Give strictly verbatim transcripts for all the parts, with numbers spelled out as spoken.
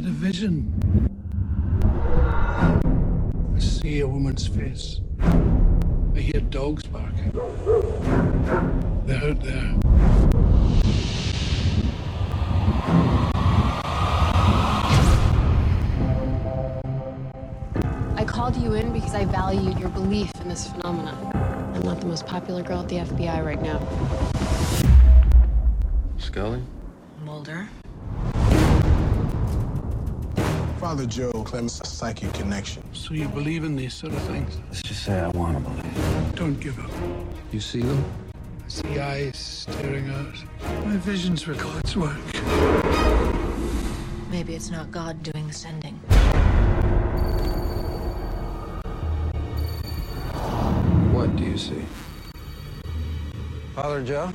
had a vision. I see a woman's face. I hear dogs barking. They're out there. I called you in because I valued your belief in this phenomenon. I'm not the most popular girl at the F B I right now. Scully? Mulder? Father Joe claims a psychic connection. So you believe in these sort of things? Let's just say I want to believe. Don't give up. You see them? I see eyes staring out. My visions were God's work. Maybe it's not God doing the sending. What do you see? Father Joe?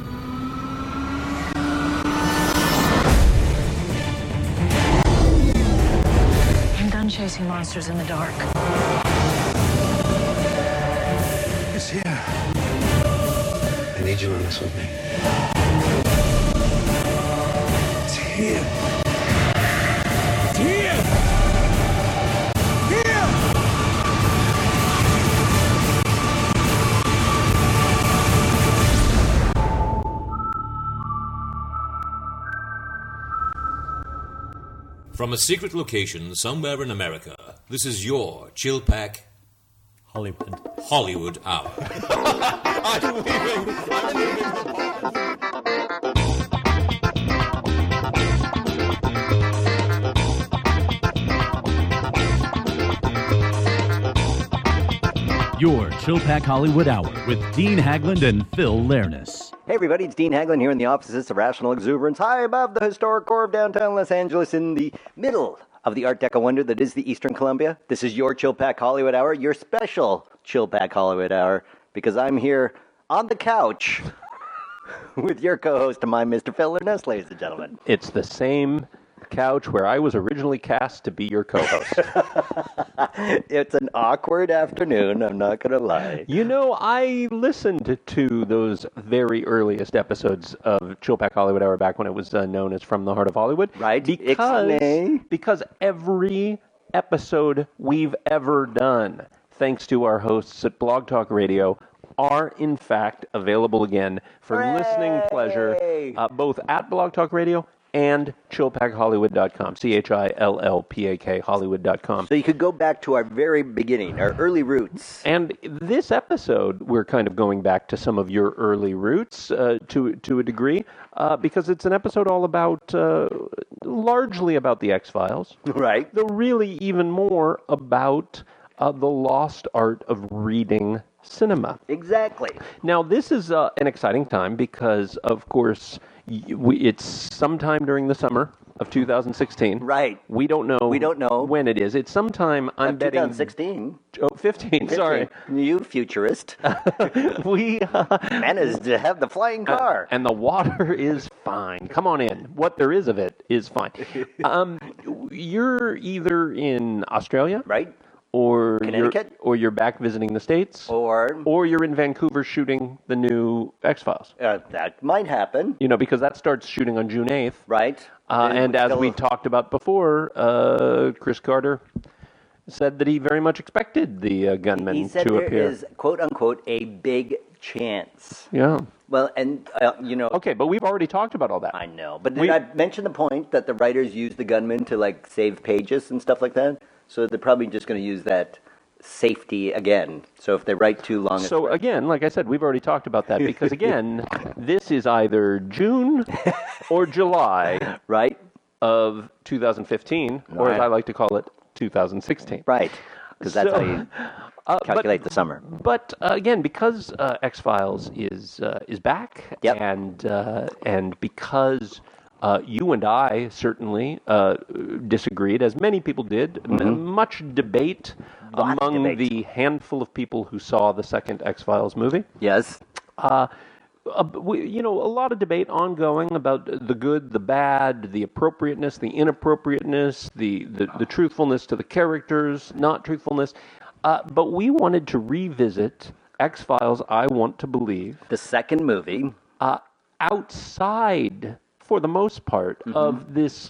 I'm done chasing monsters in the dark. It's here. I need you on this with me. It's here. It's here. Here. From a secret location somewhere in America, this is your Chill Pack Hollywood. Hollywood Hour. Your Chill Pack Hollywood Hour with Dean Hagland and Phil Lernis. Hey everybody, it's Dean Hagland here in the offices of Rational Exuberance, high above the historic core of downtown Los Angeles in the middle of the Art Deco wonder that is the Eastern Columbia. This is your Chill Pack Hollywood Hour, your special Chill Pack Hollywood Hour, because I'm here on the couch with your co-host and my Mister Phil Lernis, ladies and gentlemen. It's the same couch where I was originally cast to be your co-host. It's an awkward afternoon, I'm not going to lie. You know, I listened to those very earliest episodes of Chill Pack Hollywood Hour back when it was uh, known as From the Heart of Hollywood. Right, Because, Ixnay. because every episode we've ever done, thanks to our hosts at Blog Talk Radio, are in fact available again for Hooray! listening pleasure, uh, both at Blog Talk Radio and chill pack hollywood dot com, C H I L L P A K Hollywood dot com. So you could go back to our very beginning, our early roots. And this episode, we're kind of going back to some of your early roots uh, to to a degree, uh, because it's an episode all about, uh, largely about the X-Files. Right. Though really even more about uh, the lost art of reading cinema. Exactly. Now, this is uh, an exciting time because, of course, y- we, it's sometime during the summer of two thousand sixteen. Right. We don't know. We don't know. when it is. It's sometime, I'm Of betting... twenty sixteen. Oh, fifteen, sorry. You futurist. we uh, managed to have the flying car. and the water is fine. Come on in. What there is of it is fine. Um, you're either in Australia, right? Or Connecticut? you're, or you're back visiting the States, Or or you're in Vancouver shooting the new X-Files. uh, that might happen. You know, because that starts shooting on June eighth. Right. Uh, And and as still- we talked about before, uh, Chris Carter said that he very much expected the uh, gunman He said to there appear. is, quote unquote, a big chance. Yeah. Well, and, uh, you know. Okay, but we've already talked about all that. I know. But did We- I mention the point that the writers use the gunman to, like, save pages and stuff like that? So they're probably just going to use that safety again. So if they write too long... So it's again, like I said, we've already talked about that because again, this is either June or July, right, of two thousand fifteen, or as Right. I like to call it, two thousand sixteen. Right, because that's So, how you uh, calculate but, the summer. But uh, again, because uh, X-Files is uh, is back, Yep. and uh, and because uh, you and I certainly uh, disagreed, as many people did, m- Mm-hmm. much debate Lots of among debate. the handful of people who saw the second X-Files movie. Yes. Uh, uh, we, you know, a lot of debate ongoing about the good, the bad, the appropriateness, the inappropriateness, the, the, the truthfulness to the characters, not truthfulness. Uh, but we wanted to revisit X-Files, I Want to Believe. The second movie. Uh, outside, for the most part, Mm-hmm. of this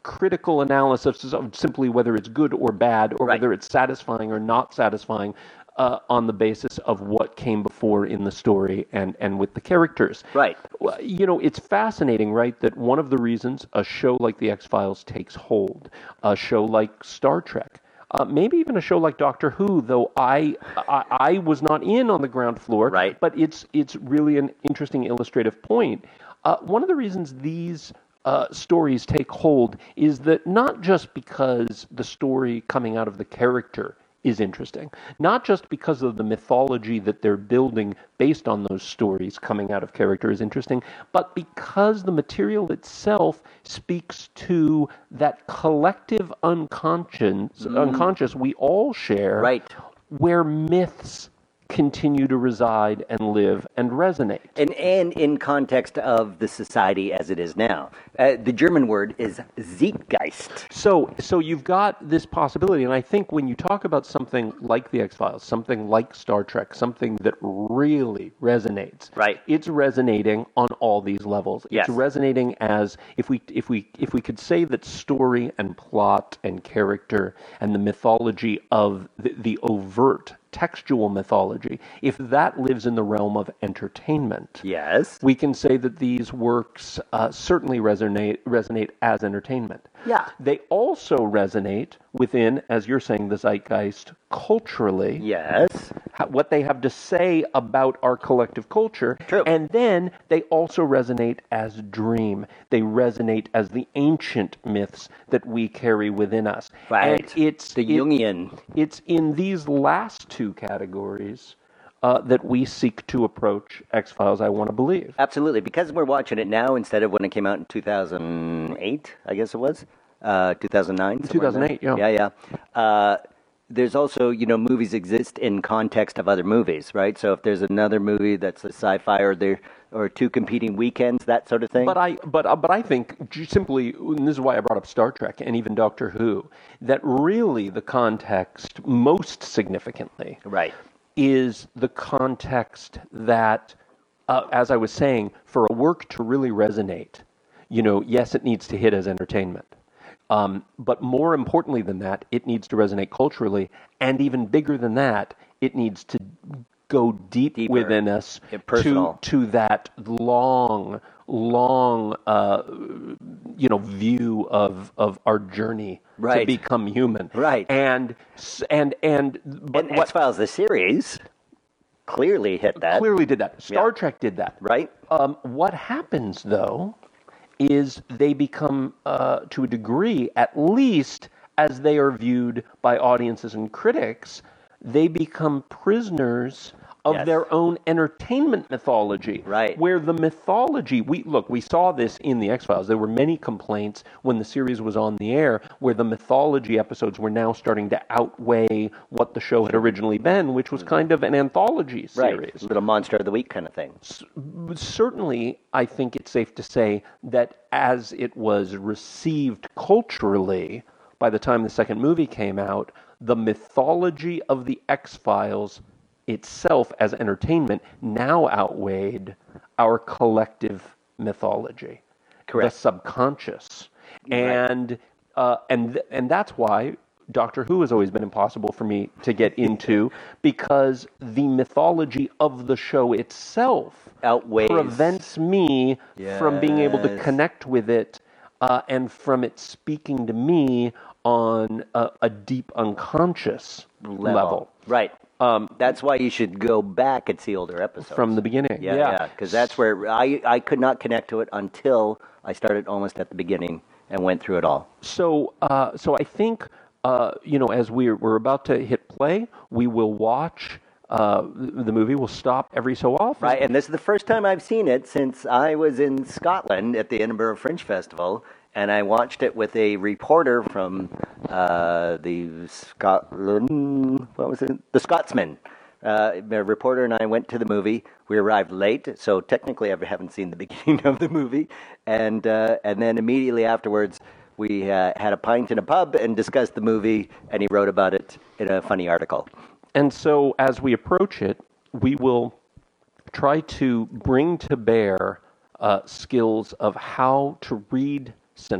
critical analysis of simply whether it's good or bad, or Right. whether it's satisfying or not satisfying, uh, on the basis of what came before in the story and, and with the characters. Right. Well, you know, it's fascinating, right, that one of the reasons a show like The X-Files takes hold, a show like Star Trek, uh, maybe even a show like Doctor Who, though I, I I was not in on the ground floor, Right. but it's it's really an interesting illustrative point. Uh, one of the reasons these uh, stories take hold is that not just because the story coming out of the character is interesting, not just because of the mythology that they're building based on those stories coming out of character is interesting, but because the material itself speaks to that collective unconscious, unconscious we all share, Right. where myths continue to reside and live and resonate. And and in context of the society as it is now. Uh, the German word is Zeitgeist. So, so you've got this possibility, and I think when you talk about something like The X-Files, something like Star Trek, something that really resonates, Right. it's resonating on all these levels. Yes. It's resonating as if we if we if we could say that story and plot and character and the mythology of the, the overt textual mythology, if that lives in the realm of entertainment, Yes. we can say that these works uh, certainly resonate resonate as entertainment. Yeah. They also resonate within, as you're saying, the zeitgeist culturally. Yes. ha- What they have to say about our collective culture. True. And then they also resonate as dream. They resonate as the ancient myths that we carry within us. Right. And it's The it- Jungian. It's in these last two categories uh, that we seek to approach X-Files, I want to believe. Absolutely. Because we're watching it now instead of when it came out in two thousand eight, I guess it was. Uh, two thousand nine? two thousand eight, yeah. Yeah, yeah. Uh, there's also, you know, movies exist in context of other movies, right? So if there's another movie that's a sci-fi or there or two competing weekends, that sort of thing. But I, but uh, but I think j- simply, and this is why I brought up Star Trek and even Doctor Who, that really the context, most significantly, Right. is the context that, uh, as I was saying, for a work to really resonate, you know, yes, it needs to hit as entertainment. Um, but more importantly than that, it needs to resonate culturally, and even bigger than that, it needs to go deep Deeper. within us Yeah, to personal. to that long, long, uh, you know, view of of our journey to Right. become human. Right. And s- and and but And what X-Files, the series, clearly hit that. clearly did that. Star Yeah. Trek did that. Right? Um, what happens, though, is they become, uh, to a degree, at least as they are viewed by audiences and critics, they become prisoners of Yes. their own entertainment mythology. Right. Where the mythology, we look, we saw this in the X-Files. There were many complaints when the series was on the air where the mythology episodes were now starting to outweigh what the show had originally been, which was kind of an anthology Right. series. Little Monster of the Week kind of thing. Certainly, I think it's safe to say that as it was received culturally by the time the second movie came out, the mythology of the X-Files itself as entertainment now outweighed our collective mythology, Correct. the subconscious, and uh, and th- and that's why Doctor Who has always been impossible for me to get into, because the mythology of the show itself Outweighs. prevents me from being able to Yes. connect with it uh, and from it speaking to me on a, a deep unconscious level. Right. Um, that's why you should go back and see older episodes. From the beginning. Yeah, Yeah. yeah. Because that's where I, I could not connect to it until I started almost at the beginning and went through it all. So, uh, so I think, uh, you know, as we're, we're about to hit play, we will watch uh, the movie. We'll stop every so often. Right, and this is the first time I've seen it since I was in Scotland at the Edinburgh Fringe Festival, and I watched it with a reporter from uh, the Scotland, what was it? The Scotsman. Uh, a reporter and I went to the movie. We arrived late, so technically I haven't seen the beginning of the movie. And uh, and then immediately afterwards, we uh, had a pint in a pub and discussed the movie, and he wrote about it in a funny article. And so as we approach it, we will try to bring to bear uh, skills of how to read cinema,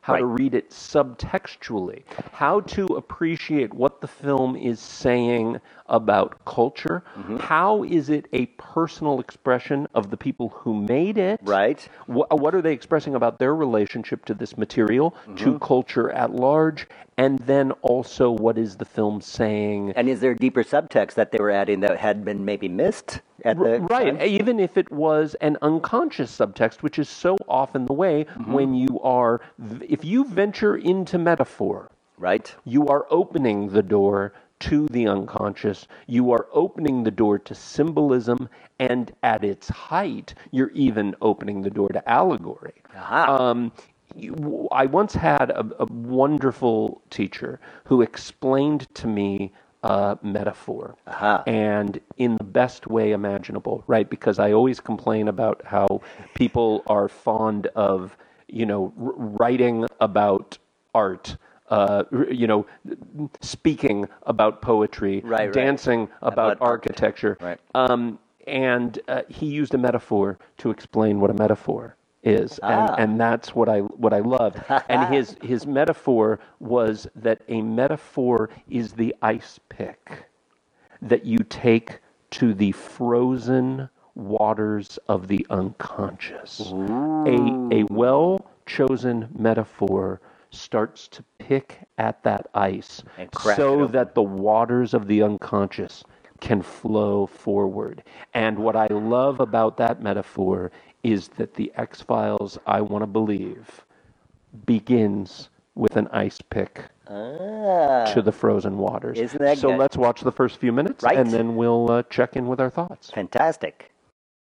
how to Right. read it subtextually, how to appreciate what the film is saying about culture. Mm-hmm. How is it a personal expression of the people who made it? Right. What, what are they expressing about their relationship to this material, Mm-hmm. to culture at large? And then also, what is the film saying? And is there a deeper subtext that they were adding that had been maybe missed at the Right, time? even if it was an unconscious subtext, which is so often the way Mm-hmm. when you are, if you venture into metaphor, Right. you are opening the door to the unconscious. You are opening the door to symbolism, and at its height, you're even opening the door to allegory. Aha. Um, you- I once had a, a wonderful teacher who explained to me uh, metaphor, Aha. and in the best way imaginable, right? Because I always complain about how people are fond of, you know, r- writing about art. Uh, r- you know, speaking about poetry, Right, right. dancing about, About arch- architecture. right. Um, and uh, he used a metaphor to explain what a metaphor is, Ah. and, and that's what I what I loved. And his his metaphor was that a metaphor is the ice pick that you take to the frozen waters of the unconscious. A a well chosen metaphor starts to pick at that ice And crack it so open. that the waters of the unconscious can flow forward. And what I love about that metaphor is that the X-Files, I want to believe, begins with an ice pick Ah. to the frozen waters. Isn't that so good? let's watch the first few minutes, Right. and then we'll uh, check in with our thoughts. Fantastic.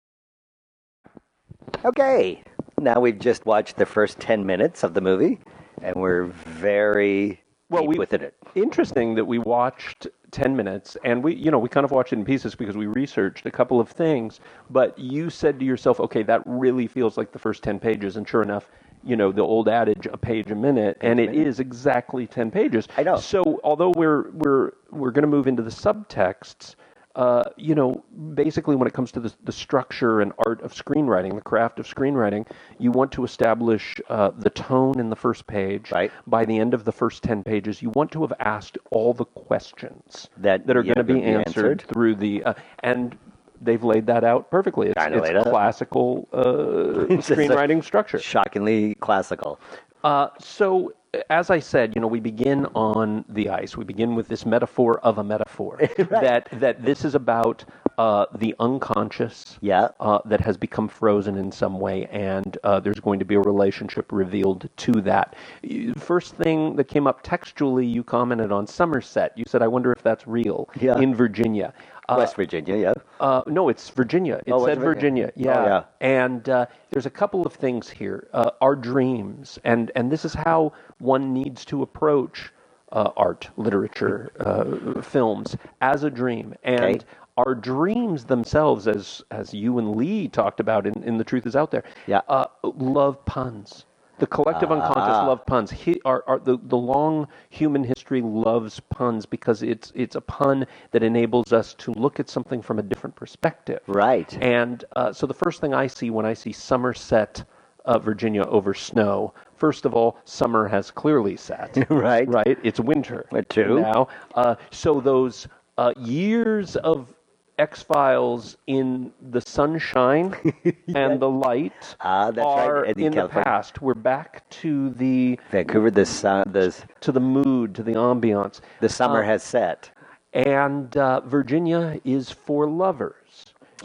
Okay. Now we've just watched the first ten minutes of the movie, and we're very Well, deep we- within it. Interesting that we watched ten minutes, and we, you know, we kind of watched it in pieces because we researched a couple of things, but you said to yourself, okay, that really feels like the first ten pages, and sure enough, you know, the old adage, a page a minute, and it is exactly ten pages. I know. So although we're, we're, we're going to move into the subtexts, uh, you know, basically when it comes to the, the structure and art of screenwriting, the craft of screenwriting, you want to establish uh, the tone in the first page. Right. By the end of the first ten pages, you want to have asked all the questions That- that are yeah, going to be that be answered, answered. through the, uh, and they've laid that out perfectly. It's, Kinda it's laid out. classical uh, It's just a- screenwriting structure. Shockingly classical. Uh, so, as I said, you know, we begin on the ice. We begin with this metaphor of a metaphor. That that this is about uh, the unconscious. Yeah. Uh, that has become frozen in some way, and uh, there's going to be a relationship revealed to that. You- First thing that came up textually, you commented on Somerset. You said, "I wonder if that's real Yeah. in Virginia." Uh, West Virginia, yeah. uh, no, it's Virginia. It Oh, was said it Virginia? Virginia. Yeah. Oh, yeah. And uh, there's a couple of things here. Uh, our dreams, and and this is how one needs to approach uh, art, literature, uh, films as a dream. And Okay. our dreams themselves, as as you and Lee talked about in, in The Truth Is Out There, Yeah. uh, love puns. The collective unconscious Ah. love puns. He, our, our, the, the long human history loves puns because it's it's a pun that enables us to look at something from a different perspective. Right. And uh, so the first thing I see when I see Somerset, uh, Virginia over snow, first of all, summer has clearly set. Right. Right? It's winter Uh, true. now. Uh, so those uh, years of X-Files in the sunshine and the light Ah, that's right, are in in the California. past. We're back to the Vancouver, the sun, the to the mood, to the ambiance. the summer Uh, has set. and uh, Virginia is for lovers.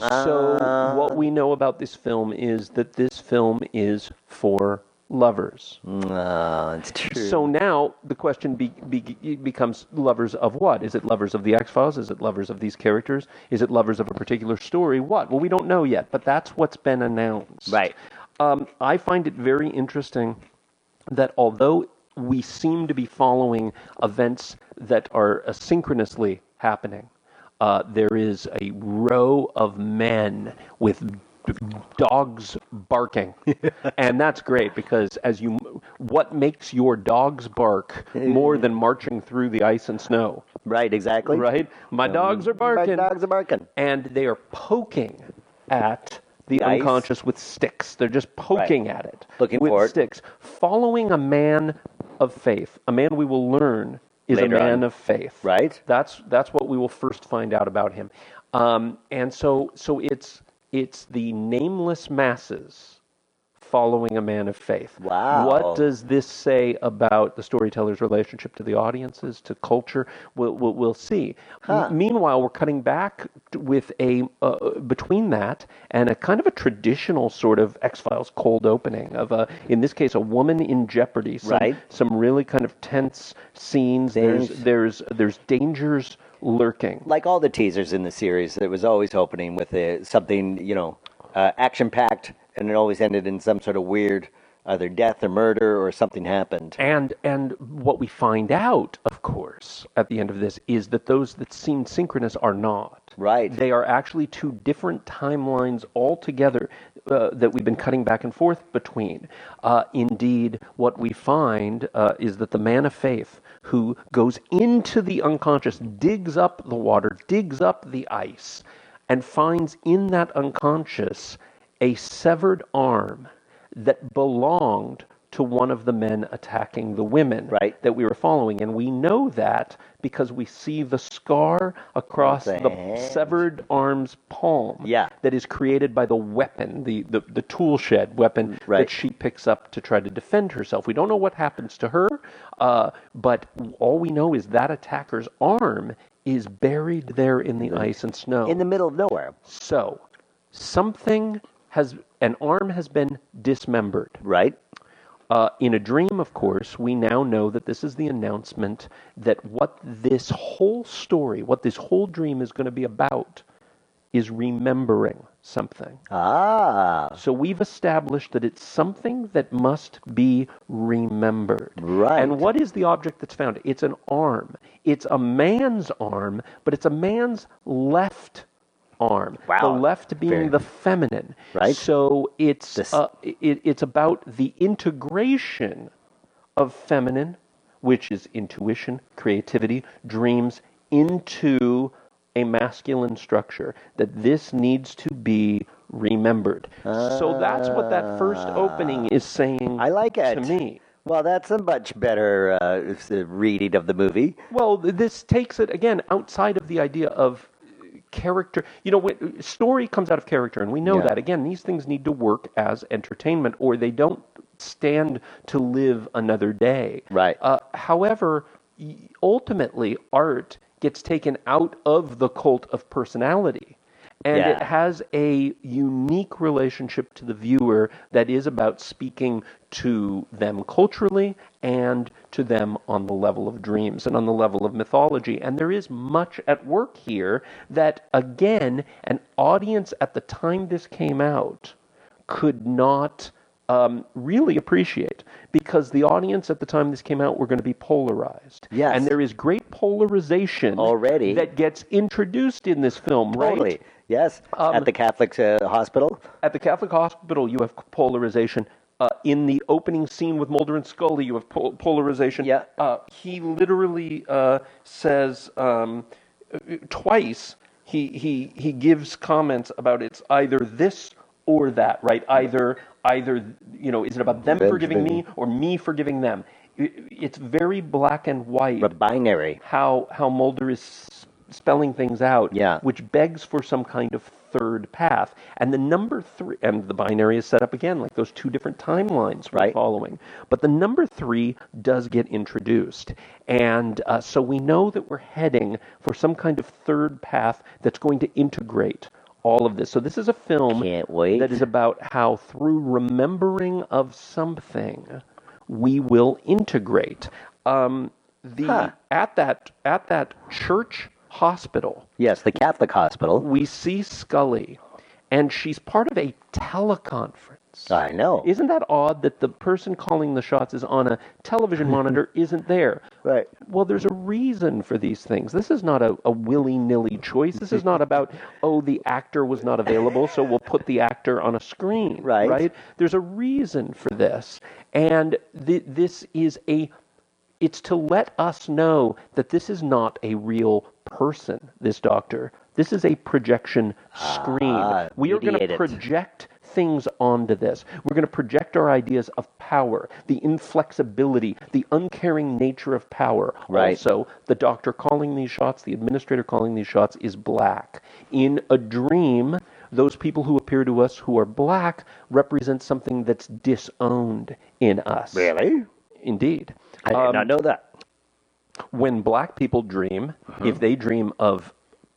So Ah. what we know about this film is that this film is for lovers. Uh, it's true. So now the question be, be, becomes lovers of what? Is it lovers of the X-Files? Is it lovers of these characters? Is it lovers of a particular story? What? Well, we don't know yet, but that's what's been announced. Right. Um, I find it very interesting that although we seem to be following events that are asynchronously happening, uh, there is a row of men with d- dogs barking, and that's great because as you, what makes your dogs bark more than marching through the ice and snow? Right, exactly. Right? My dogs are barking. My dogs are barking. And they are poking at the The ice. unconscious with sticks. They're just poking at it Looking with for it. sticks. Following a man of faith, a man we will learn is Later a man on. of faith. Right. That's that's what we will first find out about him. Um, and so so it's it's the nameless masses following a man of faith. Wow. What does this say about the storyteller's relationship to the audiences, to culture? We'll, we'll, we'll see. Huh. M- meanwhile, we're cutting back t- with a, uh, between that and a kind of a traditional sort of X-Files cold opening of, a, in this case, a woman in jeopardy. Some, Right. Some really kind of tense scenes. There's- There's, there's, there's dangers lurking. Like all the teasers in the series, it was always opening with a, something, you know, uh, action-packed, and it always ended in some sort of weird, either death or murder or something happened. And and what we find out, of course, at the end of this is that those that seem synchronous are not. Right. They are actually two different timelines altogether uh, that we've been cutting back and forth between. Uh, indeed, what we find uh, is that the man of faith who goes into the unconscious, digs up the water, digs up the ice, and finds in that unconscious a severed arm that belonged to one of the men attacking the women Right. that we were following. And we know that because we see the scar across The the hand. severed arm's palm Yeah. that is created by the weapon, the, the, the tool shed weapon Right. that she picks up to try to defend herself. We don't know what happens to her, uh, but all we know is that attacker's arm is buried there in the ice and snow. In the middle of nowhere. So, something has, an arm has been dismembered. Right? Uh, in a dream, of course, we now know that this is the announcement that what this whole story, what this whole dream is going to be about, is remembering something. Ah. So we've established that it's something that must be remembered. Right. And what is the object that's found? It's an arm. It's a man's arm, but it's a man's left arm. Wow. The left being Very- the feminine. Right. So it's This- uh, it, it's about the integration of feminine, which is intuition, creativity, dreams, into a masculine structure, that this needs to be remembered. So that's what that first opening is saying I like it. to me. Well, that's a much better uh, reading of the movie. Well, th- this takes it, again, outside of the idea of character. You know, when, story comes out of character, and we know Yeah. that. Again, these things need to work as entertainment, or they don't stand to live another day. Right. Uh, however, y- ultimately, art gets taken out of the cult of personality. And Yeah. it has a unique relationship to the viewer that is about speaking to them culturally and to them on the level of dreams and on the level of mythology. And there is much at work here that, again, an audience at the time this came out could not um, really appreciate, because the audience at the time this came out were going to be polarized. Yes. And there is great polarization Already. that gets introduced in this film, right? Totally. Yes. Um, At the Catholic uh, hospital. At the Catholic hospital, you have polarization. Uh, in the opening scene with Mulder and Scully, you have pol- polarization. Yeah. Uh, he literally uh, says um, twice, he, he, he gives comments about it's either this or that, right? Either, either you know, is it about them Them forgiving me forgiving- or me forgiving them? It, it's very black and white. The binary. how how Mulder is s- spelling things out, Yeah. which begs for some kind of third path. And the number three, and the binary is set up again, like those two different timelines we're Right. following. But the number three does get introduced. And uh, so we know that we're heading for some kind of third path that's going to integrate all of this. So this is a film Can't wait. that is about how through remembering of something, we will integrate. Um, the Huh. at that at that church hospital, Yes, the Catholic hospital. we see Scully, and she's part of a teleconference. I know. Isn't that odd that the person calling the shots is on a television monitor isn't there? Right. Well, there's a reason for these things. This is not a, a willy-nilly choice. This is not about, oh, the actor was not available, so we'll put the actor on a screen. Right. Right? There's a reason for this. And th- this is a, it's to let us know that this is not a real person, this doctor This is a projection screen. Ah, we are going to mediated. project things onto this. We're going to project our ideas of power, the inflexibility, the uncaring nature of power. Right. Also, the doctor calling these shots, the administrator calling these shots is black. In a dream, those people who appear to us who are black represent something that's disowned in us. Really? Indeed. I did Um, not know that. When black people dream, Uh-huh. if they dream of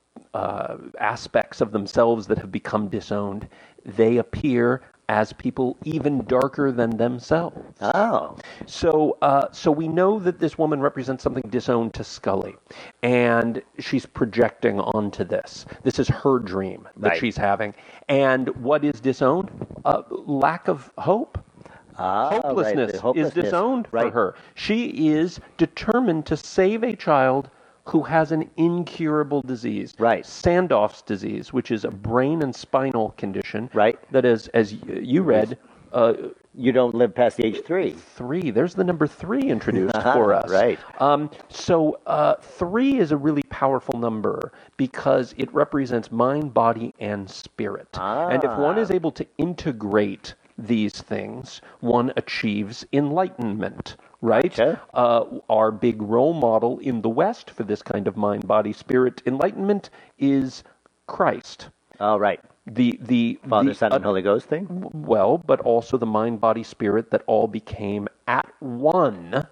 uh, aspects of themselves that have become disowned, they appear as people even darker than themselves. Oh. So, uh, so we know that this woman represents something disowned to Scully, and she's projecting onto this. This is her dream that Right. she's having. And what is disowned? Uh, lack of hope. Ah, right, Hopelessness, the hopelessness. is disowned Right. for her. She is determined to save a child who has an incurable disease. Right. Sandoff's disease, which is a brain and spinal condition. Right. That is, as y- you read, uh, You don't live past the age three. three. There's the number three introduced for us. Right. Um, so uh, three is a really powerful number because it represents mind, body, and spirit. Ah. And if one is able to integrate these things, one achieves enlightenment. Right? Gotcha. Uh, our big role model in the West for this kind of mind, body, spirit enlightenment is Christ. Oh, right. The the Father, the, Son, and Holy Ghost thing? well, but also the mind, body, spirit that all became at one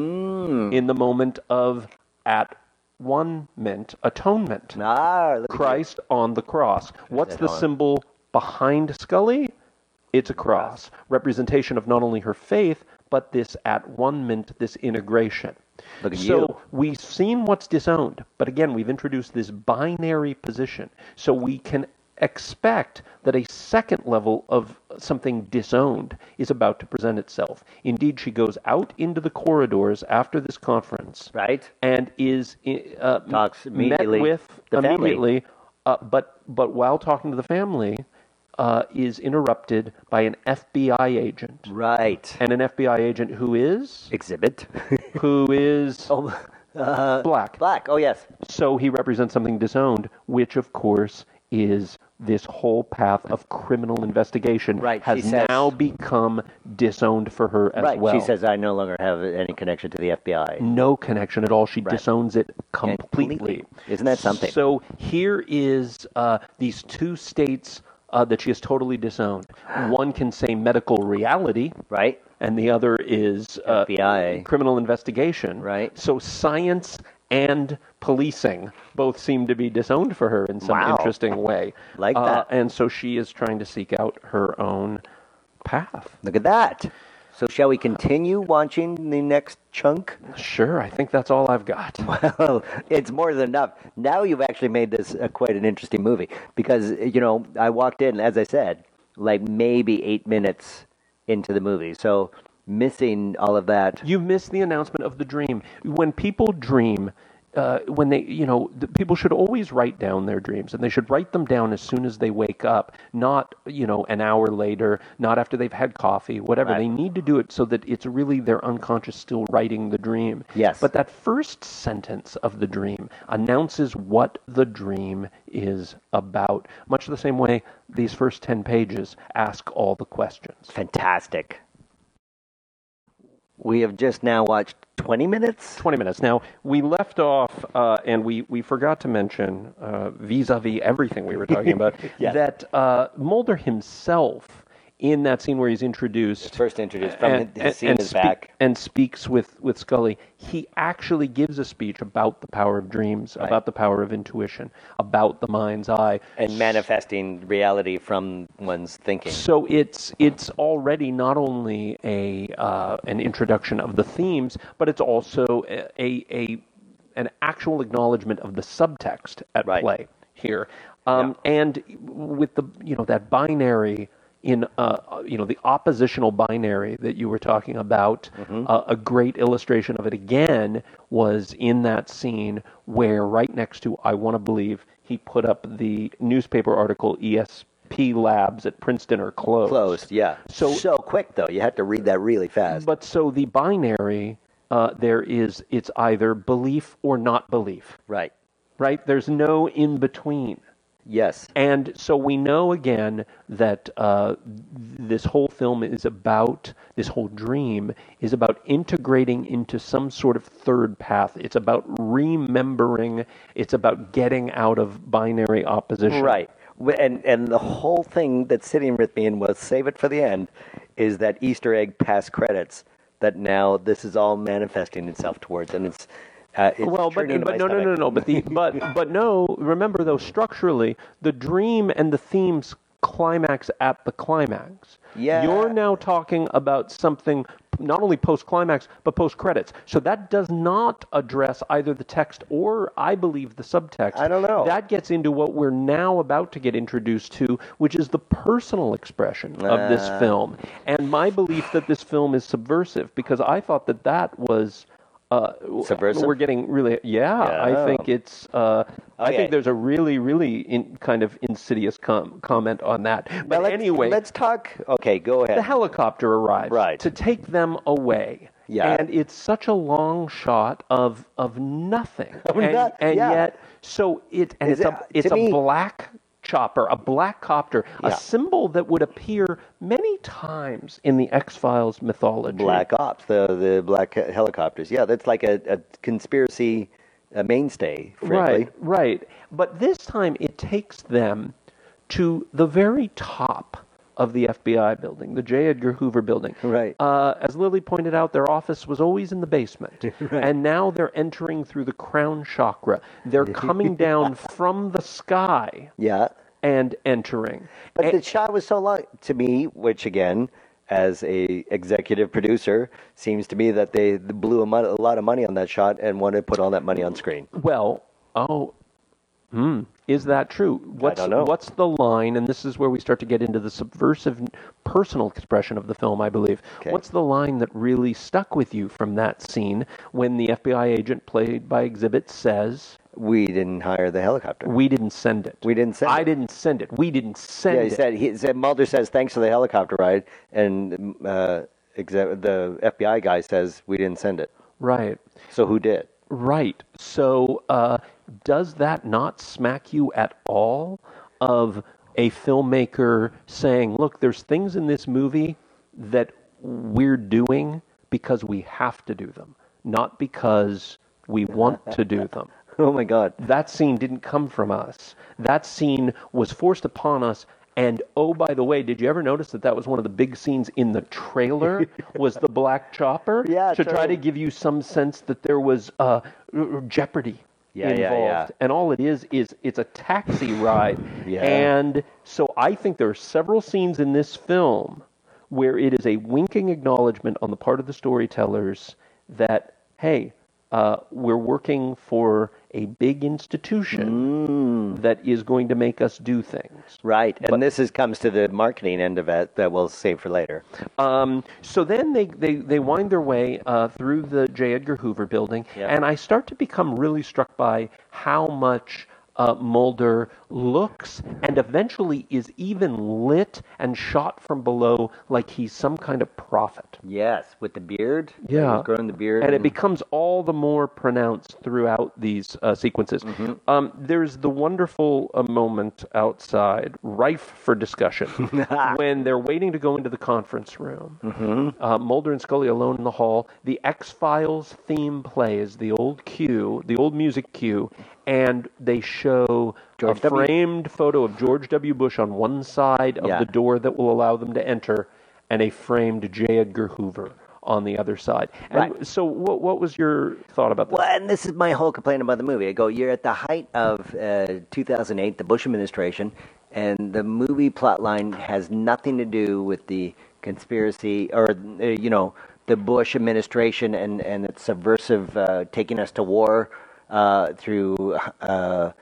Mm. in the moment of at one meant atonement. Ah, look at you. Christ on the cross. What's that the on. symbol behind Scully? It's a cross. Representation of not only her faith, but this at one meant this integration. Look at so you. we've seen what's disowned, but again, we've introduced this binary position. So we can expect that a second level of something disowned is about to present itself. Indeed, she goes out into the corridors after this conference, Right. and is uh, Talks immediately met with the family. immediately, uh, but but while talking to the family, uh, is interrupted by an F B I agent, Right. and an F B I agent who is Exhibit. who is oh, uh, black. black. Oh, yes. So he represents something disowned, which of course is this whole path of criminal investigation Right, has she says- now become disowned for her as Right. well. She says, I no longer have any connection to the F B I. no connection at all. She Right. disowns it completely. Completely. Isn't that something? So here is uh, these two states uh, that she has totally disowned. One can say medical reality, Right. and the other is uh, F B I. criminal investigation. Right. So science and policing both seem to be disowned for her in some Wow. interesting way. Like Uh, that. And so she is trying to seek out her own path. Look at that. So shall we continue watching the next chunk? Sure, I think that's all I've got. Well, it's more than enough. Now you've actually made this uh, quite an interesting movie because, you know, I walked in, as I said, like maybe eight minutes into the movie. So missing all of that. You missed the announcement of the dream. When people dream, uh, when they, you know, the, people should always write down their dreams, and they should write them down as soon as they wake up, not, you know, an hour later, not after they've had coffee, whatever. Right. They need to do it so that it's really their unconscious still writing the dream. Yes. But that first sentence of the dream announces what the dream is about, much the same way these first ten pages ask all the questions. Fantastic. We have just now watched twenty minutes? twenty minutes. Now, we left off, uh, and we, we forgot to mention, uh, vis-a-vis everything we were talking about, Yes. that uh, Mulder himself, in that scene where he's introduced... First introduced from his scene is speak- back. and speaks with, with Scully, he actually gives a speech about the power of dreams, Right. about the power of intuition, about the mind's eye. And manifesting reality from one's thinking. So it's it's already not only a uh, an introduction of the themes, but it's also a, a, a an actual acknowledgement of the subtext at Right. play here, um, and with the you know that binary in uh, you know the oppositional binary that you were talking about. Mm-hmm. Uh, a great illustration of it again was in that scene where right next to I Want to Believe, he put up the newspaper article E S P labs at Princeton are closed. Closed, yeah. So- so quick, though. You have to read that really fast. But so the binary, uh, there is, it's either belief or not belief. right. right? There's no in between. Yes. And so we know again that uh, this whole film is about, this whole dream is about integrating into some sort of third path. It's about remembering. It's about getting out of binary opposition. Right. And and the whole thing that's sitting with me, and we'll save it for the end, is that Easter egg past credits that now this is all manifesting itself towards, and it's uh, it's well, but, turning but into no, my no, no, stomach. no, but the but but no. Remember though, structurally, the dream and the themes climax at the climax. Yeah. You're now talking about something not only post-climax, but post-credits. So that does not address either the text or, I believe, the subtext. I don't know. That gets into what we're now about to get introduced to, which is the personal expression of this Uh. film. And my belief that this film is subversive, because I thought that that was... Uh, Subversive? We're getting really, yeah, Yeah. I think it's, uh, I Okay. think there's a really, really in, kind of insidious com- comment on that. But Well, let's, anyway, let's talk. Okay, go ahead. the helicopter arrives Right. to take them away. Yeah. And it's such a long shot of of nothing. Of and not- and yeah. yet, so it and Is it's it- a it's to a me- black chopper, a black copter, Yeah. a symbol that would appear many times in the X-Files mythology. Black Ops, the the black he- helicopters. Yeah, that's like a, a conspiracy a mainstay, frankly. Right, right. But this time it takes them to the very top of the F B I building, the J. Edgar Hoover building. Right. Uh, as Lily pointed out, their office was always in the basement. Right. And now they're entering through the crown chakra. They're coming down from the sky Yeah. and entering. But And- the shot was so long to me, which again, as a executive producer, seems to me that they blew a, mon- a lot of money on that shot and wanted to put all that money on screen. Well, oh, hmm, is that true? What's, don't know. What's the line, and this is where we start to get into the subversive personal expression of the film, I believe. Okay. What's the line that really stuck with you from that scene when the F B I agent played by Exhibit says, We didn't hire the helicopter. we didn't send it. We didn't send I it. didn't send it. We didn't send yeah, he it. said, he said, Mulder says, thanks for the helicopter ride. And uh, exe- the F B I guy says, we didn't send it. Right. So who did? Right. So, uh, does that not smack you at all of a filmmaker saying, look, there's things in this movie that we're doing because we have to do them, not because we want to do them? Oh, my God. That scene didn't come from us. That scene was forced upon us. And, oh, by the way, did you ever notice that that was one of the big scenes in the trailer, was the black chopper? Yeah, To try totally. to give you some sense that there was uh, jeopardy Yeah, involved. yeah, yeah. And all it is, is it's a taxi ride. Yeah. And so I think there are several scenes in this film where it is a winking acknowledgement on the part of the storytellers that, hey, uh, we're working for a big institution that is going to make us do things. Right. And this is comes to the marketing end of it that we'll save for later. Um, so then they, they, they wind their way uh, through the J. Edgar Hoover building, Yep. and I start to become really struck by how much uh, Mulder looks and eventually is even lit and shot from below like he's some kind of prophet. Yes, with the beard. Yeah. He's growing the beard. And it becomes all the more pronounced throughout these uh, sequences. Mm-hmm. Um, there's the wonderful uh, moment outside, rife for discussion, when they're waiting to go into the conference room. Mm-hmm. Uh, Mulder and Scully alone in the hall. The X-Files theme plays, the old cue, the old music cue, and they show George a W. framed photo of George W. Bush on one side of Yeah. the door that will allow them to enter, and a framed J. Edgar Hoover on the other side. And Right. so what what was your thought about that? Well, and this is my whole complaint about the movie. I go, you're at the height of uh, two thousand eight, the Bush administration, and the movie plotline has nothing to do with the conspiracy or, uh, you know, the Bush administration and, and its subversive uh, taking us to war uh, through uh,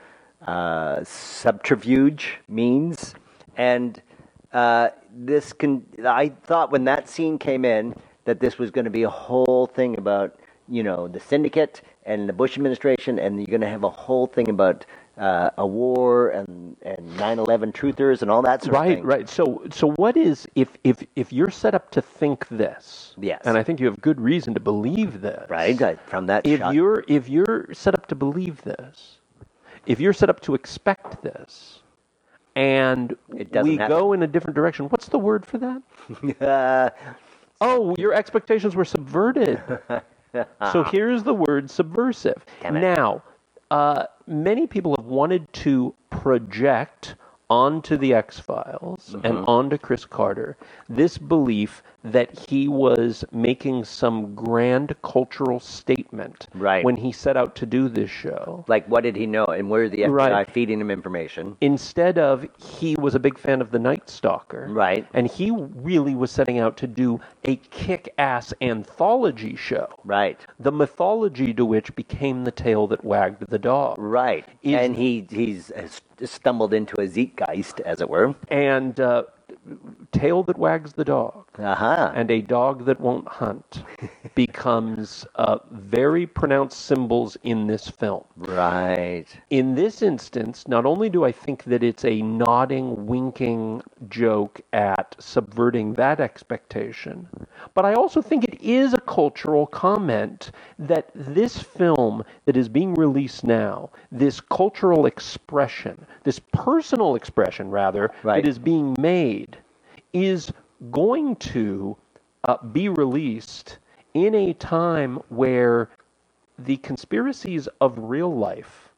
uh, subterfuge means. And uh, this can, I thought when that scene came in that this was going to be a whole thing about, you know, the syndicate and the Bush administration, and you're going to have a whole thing about uh, a war and, and nine eleven truthers and all that sort of Right, thing. right. So, so what is if if if you're set up to think this? Yes. And I think you have good reason to believe this. Right, uh, from that If shot. you're if you're set up to believe this, if you're set up to expect this, and It doesn't we happen. go in a different direction, what's the word for that? Uh, Oh, your expectations were subverted. So here's the word subversive. Damn it. Now, uh, many people have wanted to project onto the X-Files Mm-hmm. and onto Chris Carter this belief that he was making some grand cultural statement Right. when he set out to do this show. like, what did he know? And where the F B I Right. feeding him information? Instead of, he was a big fan of The Night Stalker. Right. And he really was setting out to do a kick-ass anthology show. Right. The mythology to which became the tail that wagged the dog. Right. Is- and he he's uh, stumbled into a zeitgeist, as it were. And uh, tail that wags the dog Uh-huh. and a dog that won't hunt becomes uh, very pronounced symbols in this film. Right. In this instance, not only do I think that it's a nodding, winking joke at subverting that expectation, but I also think it is a cultural comment that this film that is being released now, this cultural expression, this personal expression, rather, Right. that is being made, is going to uh, be released in a time where the conspiracies of real life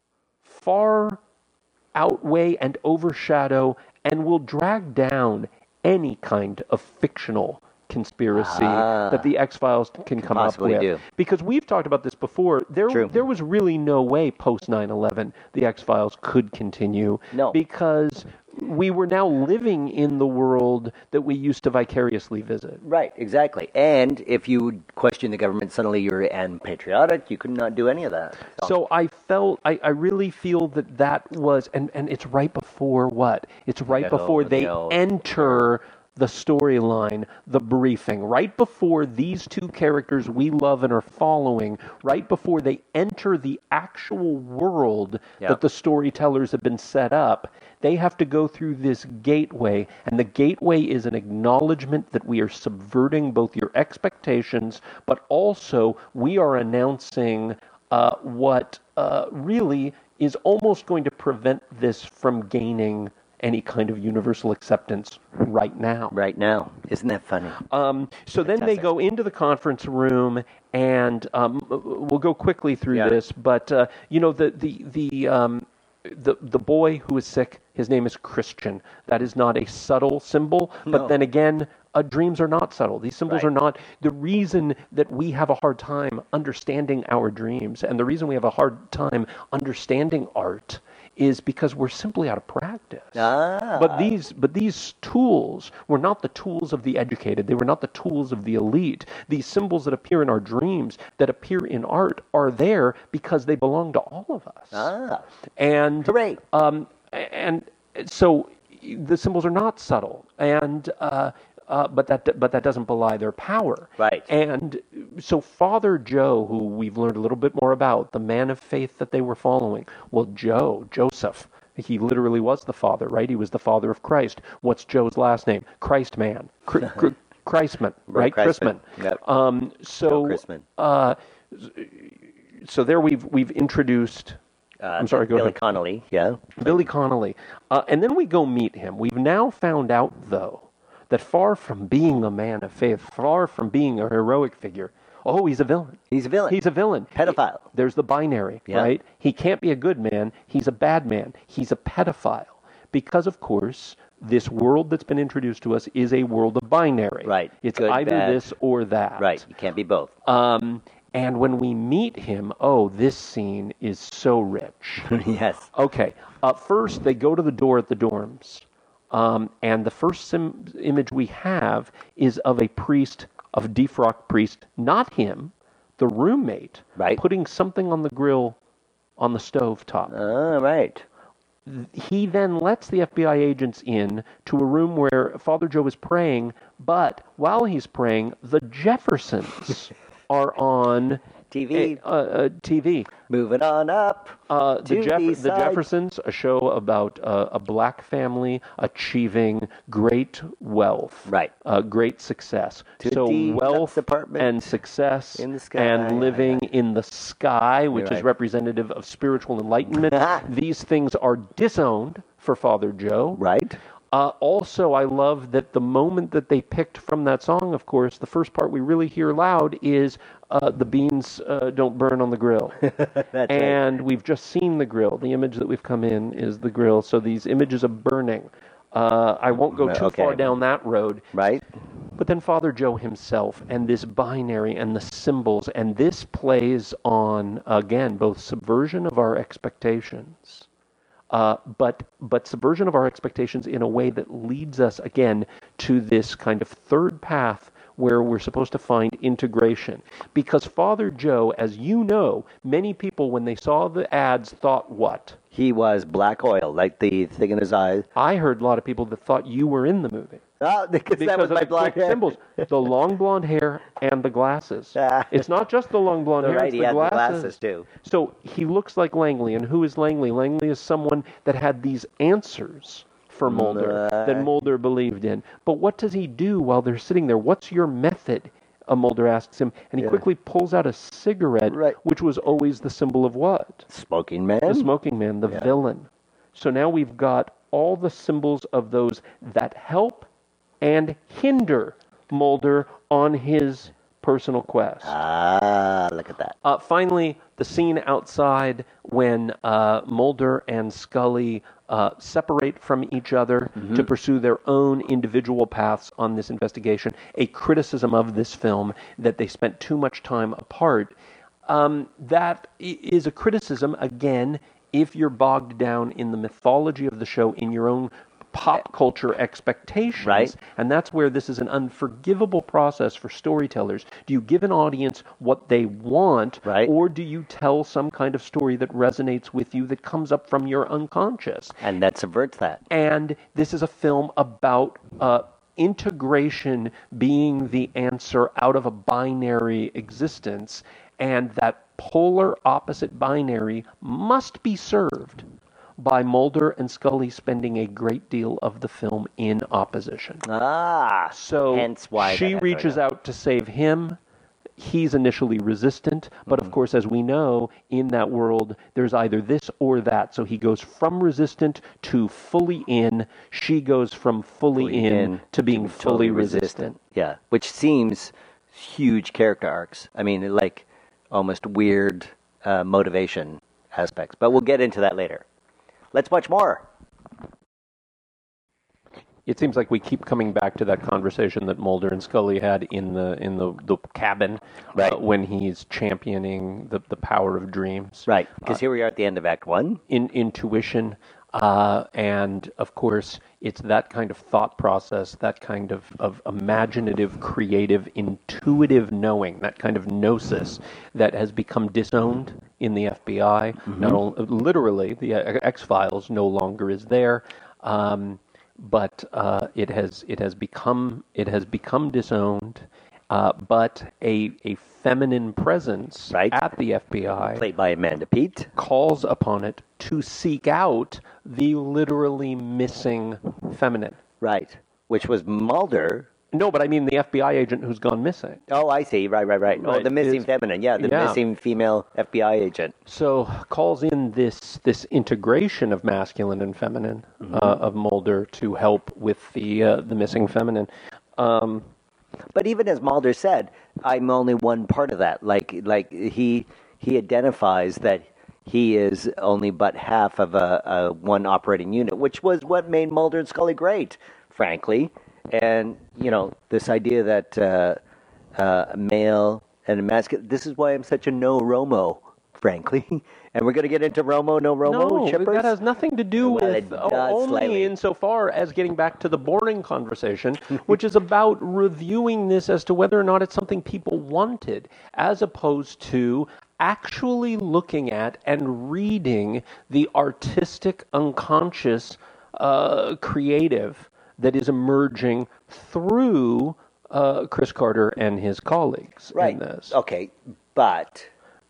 far outweigh and overshadow and will drag down any kind of fictional conspiracy Ah. that the X-Files can come up possibly with. do. Because we've talked about this before. There, True. there was really no way post nine eleven the X-Files could continue. No. Because we were now living in the world that we used to vicariously visit. Right, exactly. And if you question the government, suddenly you're unpatriotic. You could not do any of that. So I felt, I, I really feel that that was, and, and it's right before what? It's right No, before they no. enter the storyline, the briefing, right before these two characters we love and are following, right before they enter the actual world Yeah. that the storytellers have been set up, they have to go through this gateway, and the gateway is an acknowledgement that we are subverting both your expectations, but also we are announcing uh, what uh, really is almost going to prevent this from gaining any kind of universal acceptance right now. Right now. Isn't that funny? Um, so then they Fantastic. go into the conference room, and um, we'll go quickly through Yeah. this. But uh, you know, the the the um, the the boy who is sick, his name is Christian. That is not a subtle symbol, but No. then again, uh, dreams are not subtle. These symbols Right. are not. The reason that we have a hard time understanding our dreams, and the reason we have a hard time understanding art, is because we're simply out of practice. Ah. But these but these tools were not the tools of the educated. They were not the tools of the elite. These symbols that appear in our dreams, that appear in art, are there because they belong to all of us. Ah. And Hooray. um, and so the symbols are not subtle, and uh, uh, but that but that doesn't belie their power. Right. And so Father Joe, who we've learned a little bit more about, the man of faith that they were following. Well, Joe, Joseph, he literally was the father, right? He was the father of Christ. What's Joe's last name? Christ man. Cr- Cr- Christman, right? Christman. Christman. Yep. Um, so, Joe Christman. uh, so there we've we've introduced. Uh, I'm sorry. Go Billy ahead. Connolly, yeah. Billy Connolly. Uh, and then we go meet him. We've now found out, though, that far from being a man of faith, far from being a heroic figure, oh, he's a villain. He's a villain. He's a villain. Pedophile. There's the binary, Yeah. right? He can't be a good man. He's a bad man. He's a pedophile. Because, of course, this world that's been introduced to us is a world of binary. Right. It's Good, either bad. this or that. Right. You can't be both. Um, and when we meet him, oh, this scene is so rich. Yes. Okay. Uh, first, they go to the door at the dorms. Um, and the first sim- image we have is of a priest, of a defrocked priest, not him, the roommate, Right. putting something on the grill on the stove top. All right. He then lets the F B I agents in to a room where Father Joe is praying, but while he's praying, the Jeffersons are on T V. Uh, uh, T V. Moving on up. Uh, the, to Jeff- the the side. Jeffersons, a show about uh, a black family achieving great wealth, Right. Uh, great success. To so the wealth apartment and success in the sky. and living in the sky, which You're is right. representative of spiritual enlightenment. These things are disowned for Father Joe. Right. Uh, also, I love that the moment that they picked from that song, of course, the first part we really hear loud is uh, the beans uh, don't burn on the grill. That's and we've just seen the grill. The image that we've come in is the grill. So these images of burning. Uh, I won't go too Okay. far down that road. Right. But then Father Joe himself and this binary and the symbols, and this plays on, again, both subversion of our expectations. Uh, but but subversion of our expectations in a way that leads us, again, to this kind of third path where we're supposed to find integration. Because Father Joe, as you know, many people, when they saw the ads, thought what? He was black oil, like the thing in his eye. I heard a lot of people that thought you were in the movie. Oh, because, Because that was of my the black quick hair. symbols. The long blonde hair and the glasses. Ah. It's not just the long blonde hair, Right, it's he the had the glasses. glasses too. So he looks like Langley. And who is Langley? Langley is someone that had these answers for Mulder Right. that Mulder believed in. But what does he do while they're sitting there? What's your method? Uh, Mulder asks him, and he Yeah. quickly pulls out a cigarette, Right. which was always the symbol of what? Smoking man. The smoking man, the Yeah. villain. So now we've got all the symbols of those that help and hinder Mulder on his personal quest. Ah, look at that. Uh, finally, the scene outside when uh, Mulder and Scully uh, separate from each other Mm-hmm. to pursue their own individual paths on this investigation. A criticism of this film that they spent too much time apart. Um, that i- is a criticism, again, if you're bogged down in the mythology of the show, in your own pop culture expectations. Right. And that's where this is an unforgivable process for storytellers. Do you give an audience what they want, Right. or do you tell some kind of story that resonates with you that comes up from your unconscious? And that subverts that. And this is a film about uh, integration being the answer out of a binary existence, and that polar opposite binary must be served by Mulder and Scully spending a great deal of the film in opposition. Ah, So hence why she that reaches happened. out to save him. He's initially resistant, but Mm-hmm. of course, as we know, in that world, there's either this or that. So he goes from resistant to fully in. She goes from fully, Fully in, in to being to fully, resistant. Yeah, which seems huge character arcs. I mean, like almost weird uh, motivation aspects. But we'll get into that later. Let's watch more. It seems like we keep coming back to that conversation that Mulder and Scully had in the in the, the cabin Right. uh, when he's championing the, the power of dreams. Right, because here we are at the end of Act One. In intuition, uh, and of course, it's that kind of thought process, that kind of, of imaginative, creative, intuitive knowing, that kind of gnosis that has become disowned in the F B I. Not only, literally, the uh, X-Files no longer is there. Um, but uh, it has it has become it has become disowned. Uh, but a a feminine presence Right. at the F B I Played by Amanda Peet. calls upon it to seek out the literally missing feminine. Right, which was Mulder. No, but I mean the F B I agent who's gone missing. Oh, I see. Right, right, right. Oh, Right, the missing is- feminine. Yeah, the yeah. missing female F B I agent. So calls in this this integration of masculine and feminine Mm-hmm. uh, of Mulder to help with the uh, the missing feminine. Um, But even as Mulder said, I'm only one part of that. Like, like he he identifies that he is only but half of a, a one operating unit, which was what made Mulder and Scully great, frankly. And you know, this idea that uh, uh, a male and a masculine. This is why I'm such a no Romo, frankly. And we're going to get into Romo, no Romo no, shippers. that has nothing to do Well, with it o- does only slightly. insofar as getting back to the boring conversation, which is about reviewing this as to whether or not it's something people wanted, as opposed to actually looking at and reading the artistic, unconscious, uh, creative that is emerging through uh, Chris Carter and his colleagues Right. in this. Okay, but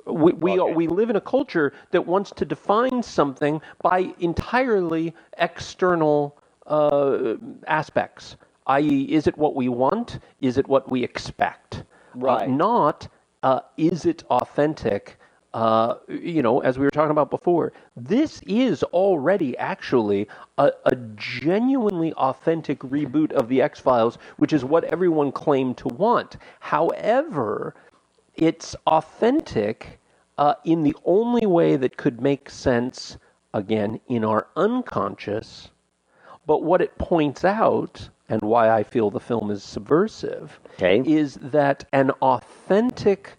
We we, okay. we live in a culture that wants to define something by entirely external uh, aspects, that is, is it what we want? Is it what we expect? Right. Uh, not, uh, is it authentic? Uh, you know, as we were talking about before, this is already actually a, a genuinely authentic reboot of The X-Files, which is what everyone claimed to want. However, it's authentic uh, in the only way that could make sense, again, in our unconscious. But what it points out, and why I feel the film is subversive, okay. is that an authentic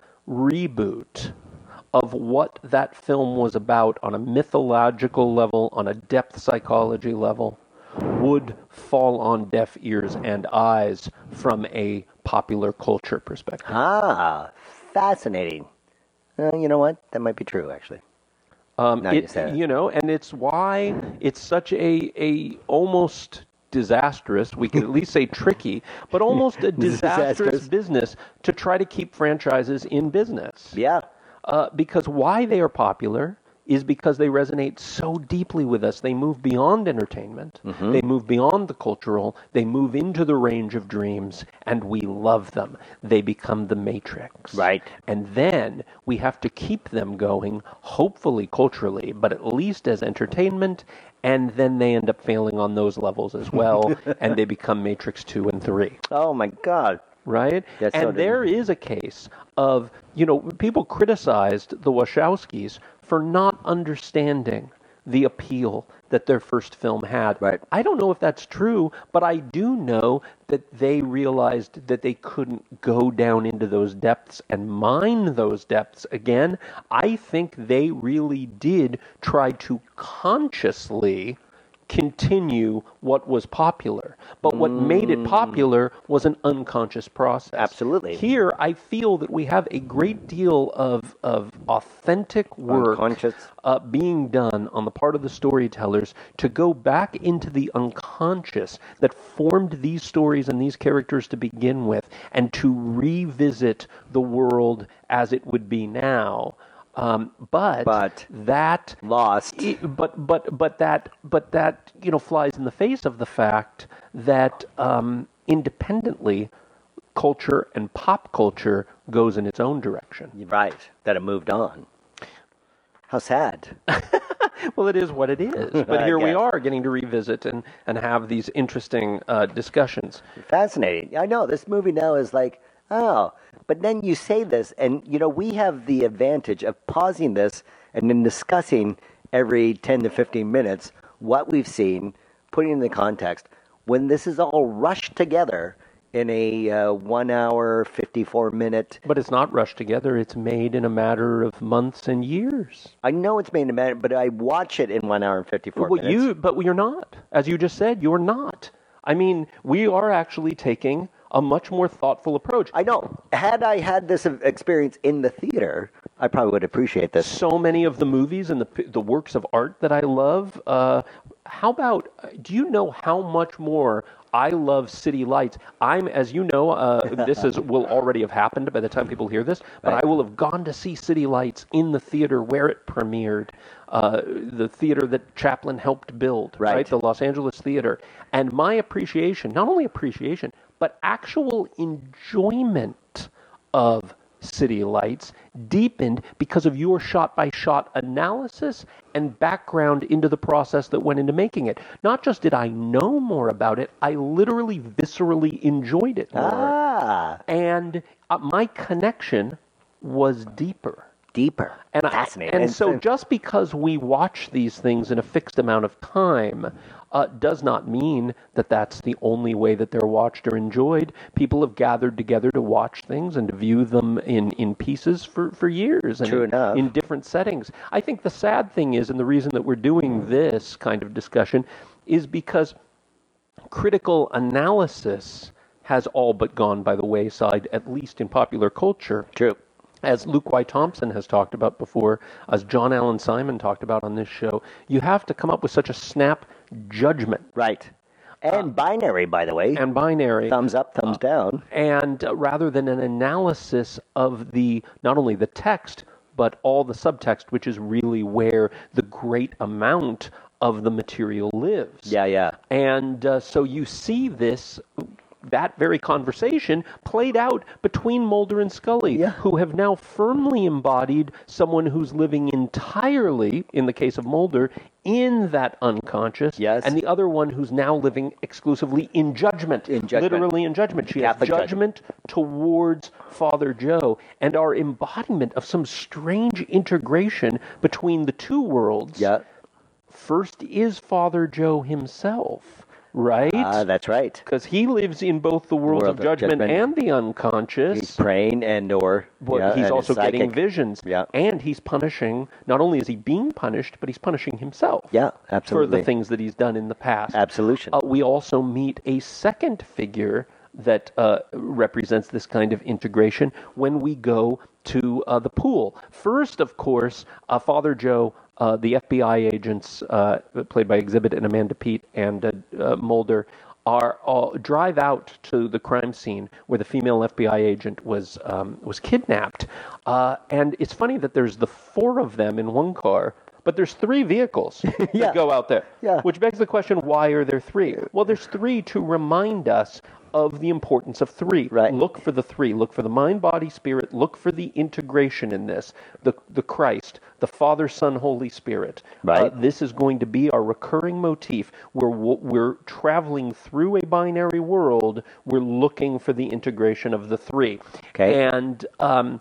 reboot of what that film was about on a mythological level, on a depth psychology level, would fall on deaf ears and eyes from a popular culture perspective. Ah, fascinating. Uh, you know what? That might be true, actually. Um, it, you, you know, and it's why it's such a a almost disastrous, we can at least say tricky, but almost a disastrous, disastrous business to try to keep franchises in business. Yeah. Uh, because why they are popular is because they resonate so deeply with us. They move beyond entertainment. Mm-hmm. They move beyond the cultural. They move into the range of dreams, and we love them. They become the Matrix. Right. And then we have to keep them going, hopefully culturally, but at least as entertainment, and then they end up failing on those levels as well, and they become Matrix two and three. Oh, my God. Right? That's and so there is a case of, you know, people criticized the Wachowskis for not understanding the appeal that their first film had. Right. I don't know if that's true, but I do know that they realized that they couldn't go down into those depths and mine those depths again. I think they really did try to consciously continue what was popular. But what mm. made it popular was an unconscious process. Absolutely. Here, I feel that we have a great deal of, of authentic work uh, being done on the part of the storytellers to go back into the unconscious that formed these stories and these characters to begin with, and to revisit the world as it would be now. Um, but, but that lost. But but but that but that you know flies in the face of the fact that um, independently, culture and pop culture goes in its own direction. Right. That it moved on. How sad. Well, it is what it is. But here we are getting to revisit and, and have these interesting uh, discussions. Fascinating. I know this movie now is like, oh. But then you say this, and, you know, we have the advantage of pausing this and then discussing every ten to fifteen minutes what we've seen, putting it in the context. When this is all rushed together in a uh, one hour, fifty-four minute... But it's not rushed together. It's made in a matter of months and years. I know it's made in a matter, but I watch it in one hour and fifty-four well, minutes. You, but you're not. As you just said, you're not. I mean, we are actually taking a much more thoughtful approach. I know. Had I had this experience in the theater, I probably would appreciate this. So many of the movies and the the works of art that I love. Uh, how about, do you know how much more I love City Lights? I'm, as you know, uh, this is will already have happened by the time people hear this, but right. I will have gone to see City Lights in the theater where it premiered, uh, the theater that Chaplin helped build, right. right? The Los Angeles Theater. And my appreciation, not only appreciation, but actual enjoyment of City Lights deepened because of your shot-by-shot analysis and background into the process that went into making it. Not just did I know more about it, I literally viscerally enjoyed it more. Ah. And uh, my connection was deeper. Deeper. And Fascinating. I, and so just because we watch these things in a fixed amount of time uh, does not mean that that's the only way that they're watched or enjoyed. People have gathered together to watch things and to view them in, in pieces for, for years and True in, enough. in different settings. I think the sad thing is, and the reason that we're doing this kind of discussion, is because critical analysis has all but gone by the wayside, at least in popular culture. True. As Luke Y. Thompson has talked about before, as John Allen Simon talked about on this show, you have to come up with such a snap judgment. Right. And uh, binary, by the way. And binary. Thumbs up, thumbs uh, down. And uh, rather than an analysis of the, not only the text, but all the subtext, which is really where the great amount of the material lives. Yeah, yeah. And uh, so you see this, that very conversation played out between Mulder and Scully, Yeah. who have now firmly embodied someone who's living entirely, in the case of Mulder, in that unconscious, Yes. and the other one who's now living exclusively in judgment, In judgment. literally in judgment. She Catholic has judgment, towards Father Joe, and our embodiment of some strange integration between the two worlds. Yeah. First is Father Joe himself, right? Ah, that's right. Because he lives in both the worlds World of judgment, of judgment. and the unconscious. He's praying and or But yeah, he's and also getting psychic. visions. Yeah. And he's punishing, not only is he being punished, but he's punishing himself. Yeah, For absolutely. the things that he's done in the past. Absolution. Uh, we also meet a second figure that uh, represents this kind of integration when we go to uh, the pool. First, of course, uh, Father Joe, uh, the F B I agents, uh, played by Exhibit and Amanda Peet and uh, uh, Mulder, are uh, drive out to the crime scene where the female F B I agent was um, was kidnapped. Uh, and it's funny that there's the four of them in one car, but there's three vehicles Yeah. that go out there. Yeah. Which begs the question, why are there three? Well, there's three to remind us of the importance of three. Right. Look for the three. Look for the mind, body, spirit. Look for the integration in this. The the Christ, the Father, Son, Holy Spirit. Right. Uh, this is going to be our recurring motif. We're we're traveling through a binary world. We're looking for the integration of the three. Okay. And um,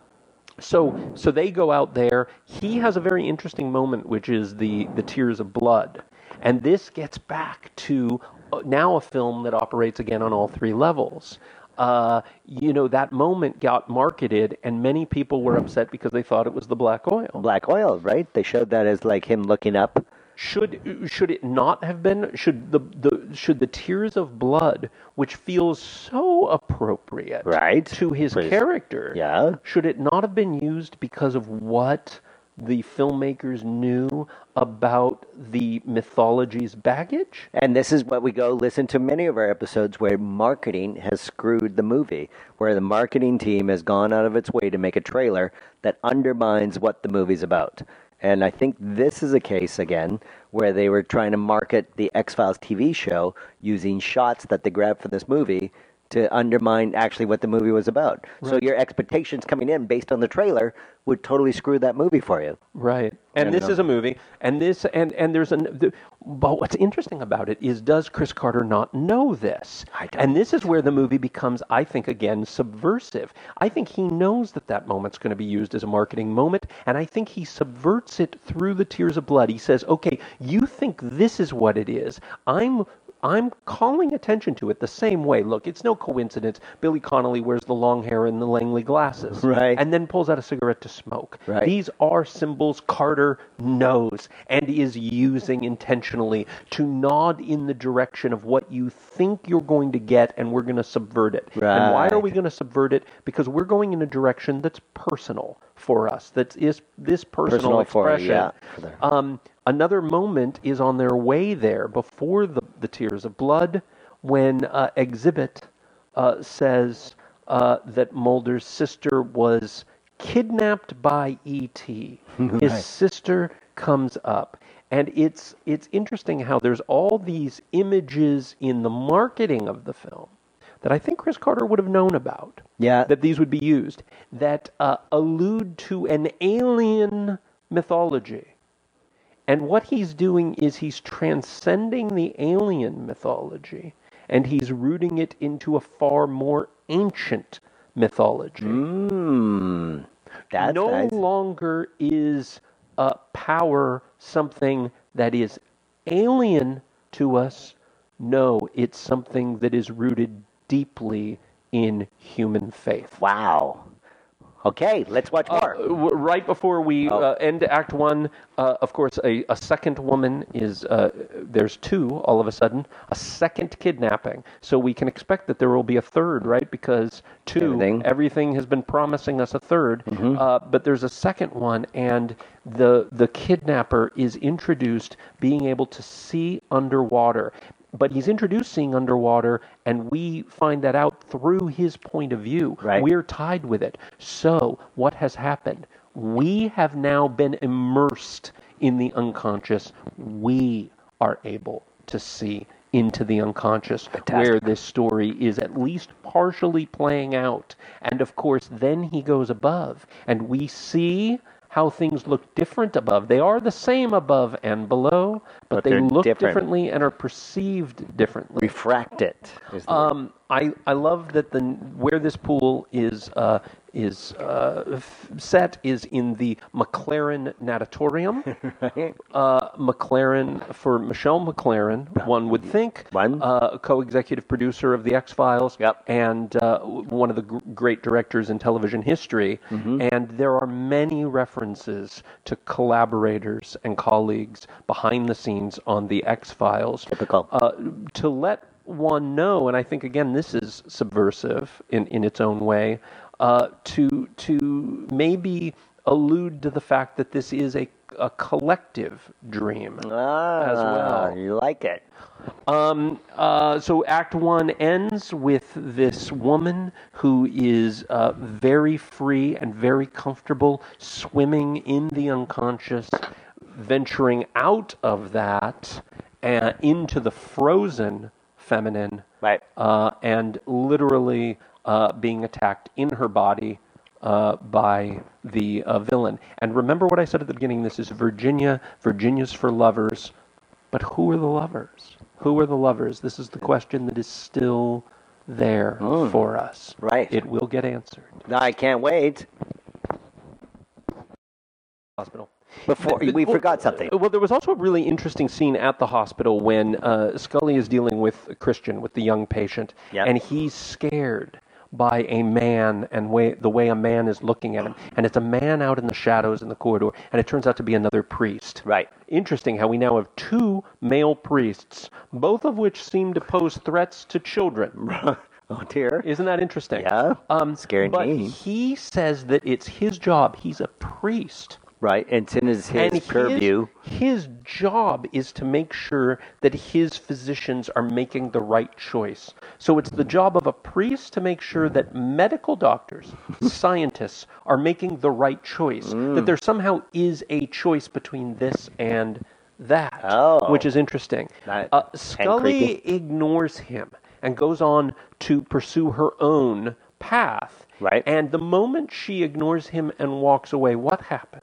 so so they go out there. He has a very interesting moment, which is the the tears of blood. And this gets back to uh, now a film that operates again on all three levels. Uh, you know, that moment got marketed, and many people were upset because they thought it was the black oil. Black oil, right? They showed that as like him looking up. Should should it not have been? Should the, the should the tears of blood, which feels so appropriate, Right. to his Please. character, Yeah. should it not have been used because of what the filmmakers knew about the mythology's baggage? And this is what we go listen to many of our episodes where marketing has screwed the movie, where the marketing team has gone out of its way to make a trailer that undermines what the movie's about. And I think this is a case, again, where they were trying to market the X-Files T V show using shots that they grabbed from this movie to undermine actually what the movie was about. So your expectations coming in based on the trailer would totally screw that movie for you. Right. And I this don't know. is a movie, and this and and there's an. The, but what's interesting about it is, does Chris Carter not know this? I don't. And this is where the movie becomes, I think, again, subversive. I think he knows that that moment's going to be used as a marketing moment, and I think he subverts it through the tears of blood. He says, "Okay, you think this is what it is. I'm." I'm calling attention to it the same way. Look, it's no coincidence Billy Connolly wears the long hair and the Langley glasses. Right. And then pulls out a cigarette to smoke. Right. These are symbols Carter knows and is using intentionally to nod in the direction of what you think you're going to get, and we're going to subvert it. And why are Right. we going to subvert it? Because we're going in a direction that's personal for us. That is this personal, Personal for- expression. yeah, for the- Um, another moment is on their way there before the, the tears of blood when uh, Exhibit uh, says uh, that Mulder's sister was kidnapped by E T His Right. sister comes up. And it's it's interesting how there's all these images in the marketing of the film that I think Chris Carter would have known about. Yeah. That these would be used, that uh, allude to an alien mythology. And what he's doing is he's transcending the alien mythology, and he's rooting it into a far more ancient mythology. Mm, that's no nice. longer is uh, power something that is alien to us. No, it's something that is rooted deeply in human faith. Wow. Okay, let's watch more. Uh, w- right before we Oh. uh, end Act One, uh, of course, a, a second woman is, uh, there's two all of a sudden, a second kidnapping. So we can expect that there will be a third, right? Because two, Everything. everything has been promising us a third. Uh, but there's a second one, and the the kidnapper is introduced being able to see underwater. But he's introduced seeing underwater, and we find that out through his point of view. Right. We're tied with it. So what has happened? we have now been immersed in the unconscious. We are able to see into the unconscious, Fantastic. where this story is at least partially playing out. And of course, then he goes above, and we see how things look different above. They are the same above and below, but, But they they're look different. differently and are perceived differently. Refracted. Is the word. Um, I, I love that the where this pool is uh, is uh, f- set is in the McLaren Natatorium. Right? Uh, McLaren, for Michelle McLaren, one would think, One. uh, co-executive producer of The X-Files, Yep. and uh, w- one of the gr- great directors in television history. Mm-hmm. And there are many references to collaborators and colleagues behind the scenes on The X-Files. Typical. Uh, to let one know, and I think, again, this is subversive in, in its own way, uh, to to maybe allude to the fact that this is a, a collective dream ah, as well. You like it. Um, uh, so Act One ends with this woman who is uh, very free and very comfortable swimming in the unconscious, venturing out of that uh, into the frozen feminine, Right. uh, and literally uh, being attacked in her body uh, by the uh, villain. And remember what I said at the beginning, this is Virginia, Virginia's for lovers, but who are the lovers? Who are the lovers? This is the question that is still there Mm. for us. Right. It will get answered. I can't wait. Hospital. Before The- the- we well, forgot something. Well, there was also a really interesting scene at the hospital when uh, Scully is dealing with Christian, with the young patient, Yep. and he's scared by a man and way, the way a man is looking at him. And it's a man out in the shadows in the corridor, and it turns out to be another priest. Right. Interesting how we now have two male priests, both of which seem to pose threats to children. Oh dear. Isn't that interesting? Yeah. Um, Scary but name. he says that it's his job. He's a priest. Right. It's in his, his And purview. His, his job is to make sure that his physicians are making the right choice. So it's the job of a priest to make sure that medical doctors, scientists, are making the right choice. Mm. That there somehow is a choice between this and that, Oh. which is interesting. That- Uh, and Scully ignores him and goes on to pursue her own path. Right. And the moment she ignores him and walks away, what happens?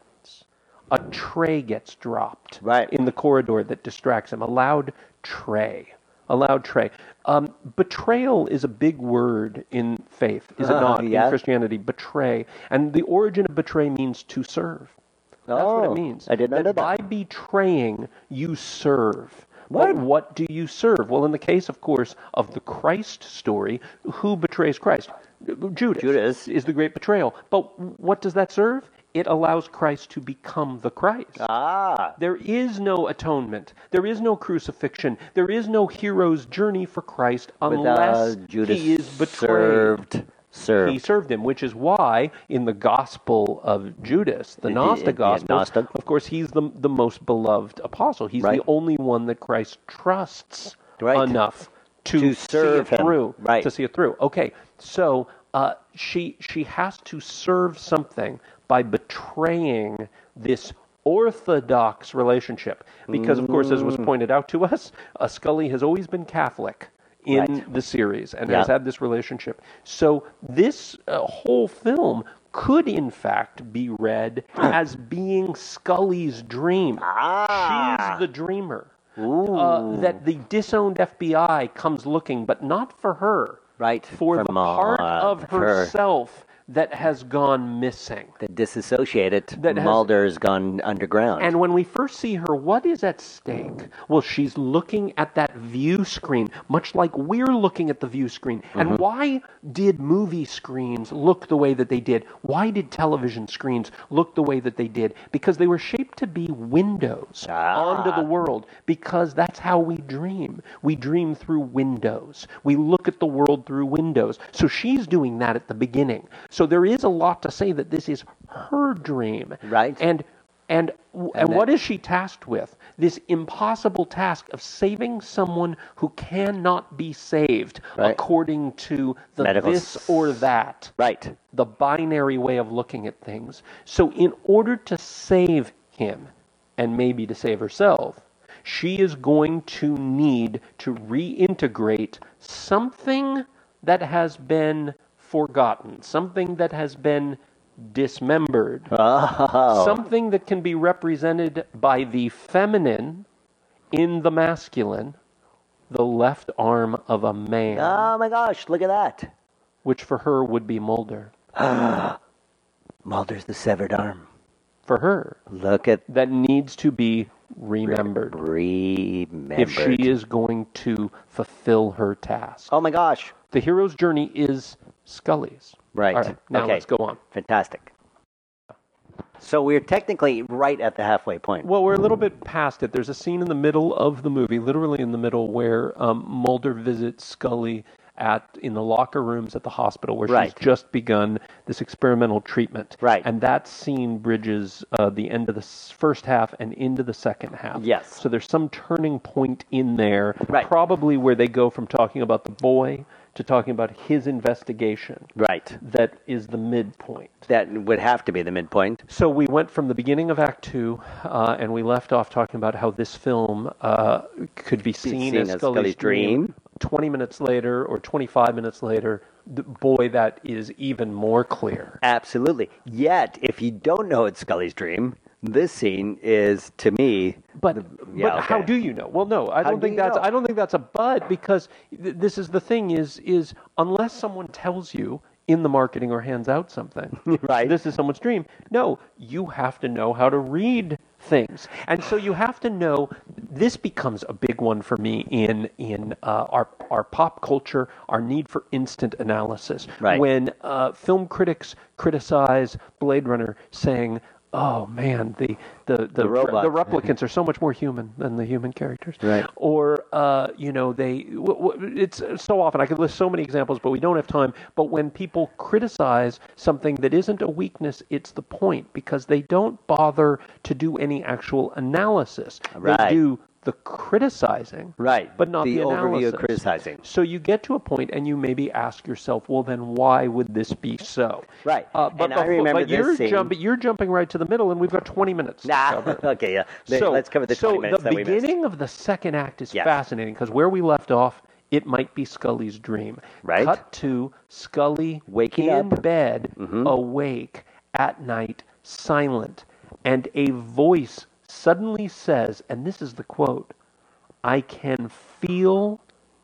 A tray gets dropped Right. in the corridor that distracts him. A loud tray. A loud tray. Um, betrayal is a big word in faith, is it Uh, not? yeah. In Christianity, betray. And the origin of betray means to serve. That's what Oh, it means. I did not that know that. by betraying, you serve. What? But what do you serve? Well, in the case, of course, of the Christ story, who betrays Christ? Judas. Judas. Is the great betrayal. But what does that serve? It allows Christ to become the Christ. Ah. There is no atonement. There is no crucifixion. There is no hero's journey for Christ unless Without Judas he is betrayed. served. Served. He served him, which is why in the Gospel of Judas, the The- Gnostic the Gospel, Gnostic. of course, he's the the most beloved apostle. He's Right. the only one that Christ trusts Right. enough to, To see serve it him. through. Right. To see it through. Okay, so uh, she she has to serve something by betraying this orthodox relationship. Because, of course, as was Mm. pointed out to us, uh, Scully has always been Catholic in Right. the series and Yeah. has had this relationship. So this uh, whole film could, in fact, be read as being Scully's dream. Ah. She's the dreamer. Uh, that the disowned F B I comes looking, but not for her. Right. For For the Ma- part of for- herself that has gone missing. The disassociated That has- Mulder's gone underground. And when we first see her, what is at stake? Well, she's looking at that view screen, much like we're looking at the view screen. And Mm-hmm. why did movie screens look the way that they did? Why did television screens look the way that they did? Because they were shaped to be windows Ah. onto the world. Because that's how we dream. We dream through windows. We look at the world through windows. So she's doing that at the beginning. So there is a lot to say that this is her dream. Right. And and and, And what that- is she tasked with? This impossible task of saving someone who cannot be saved Right. according to the Medical this s- or that. Right. the binary way of looking at things. So in order to save him, and maybe to save herself, she is going to need to reintegrate something that has been forgotten, something that has been dismembered, Oh. something that can be represented by the feminine in the masculine, the left arm of a man, Oh my gosh, look at that. which for her would be Mulder. Mulder's the severed arm. For her, Look at that needs to be remembered remembered. if she is going to fulfill her task. Oh my gosh. The hero's journey is Scully's. Right. All right, now Okay. let's go on. Fantastic. So we're technically right at the halfway point. Well, we're a little bit past it. There's a scene in the middle of the movie, literally in the middle, where um, Mulder visits Scully at in the locker rooms at the hospital where Right. she's just begun this experimental treatment. Right. And that scene bridges uh, the end of the s- first half and into the second half. Yes. So there's some turning point in there, Right. probably where they go from talking about the boy to talking about his investigation. Right. That is the midpoint. That would have to be the midpoint. So we went from the beginning of Act Two, uh, and we left off talking about how this film uh, could be seen, seen as, as Scully's, Scully's dream. dream. Twenty minutes later, or twenty-five minutes later, th- boy, that is even more clear. Absolutely. Yet, if you don't know it's Scully's dream, this scene is, to me, But the- but yeah, how okay. do you know? Well, no, I How don't do think you that's know? I don't think that's a but, because th- this is the thing is is unless someone tells you in the marketing or hands out something, Right. this is someone's dream. No, you have to know how to read things, and so you have to know. This becomes a big one for me in in uh, our our pop culture, our need for instant analysis. Right. When uh, film critics criticize Blade Runner, saying, "Oh man, the the the, The robots. the replicants are so much more human than the human characters." Right. Or uh, you know, they w- w- it's so often I could list so many examples, but we don't have time. But when people criticize something that isn't a weakness, it's the point, because they don't bother to do any actual analysis. Right. They do the criticizing, Right. but not the, The overview analysis. of criticizing. So you get to a point and you maybe ask yourself, well, then why would this be so? Right. Uh, but And I befo- remember but this you're scene. jumping, you're jumping right to the middle, and we've got twenty minutes. to Nah, cover. okay, yeah. Let- So Let's cover the so twenty minutes the that we missed. beginning of the second act is Yes. fascinating, because where we left off, it might be Scully's dream. Right. Cut to Scully Waking in up. bed, Mhm. awake at night, silent, and a voice suddenly says, and this is the quote, "I can feel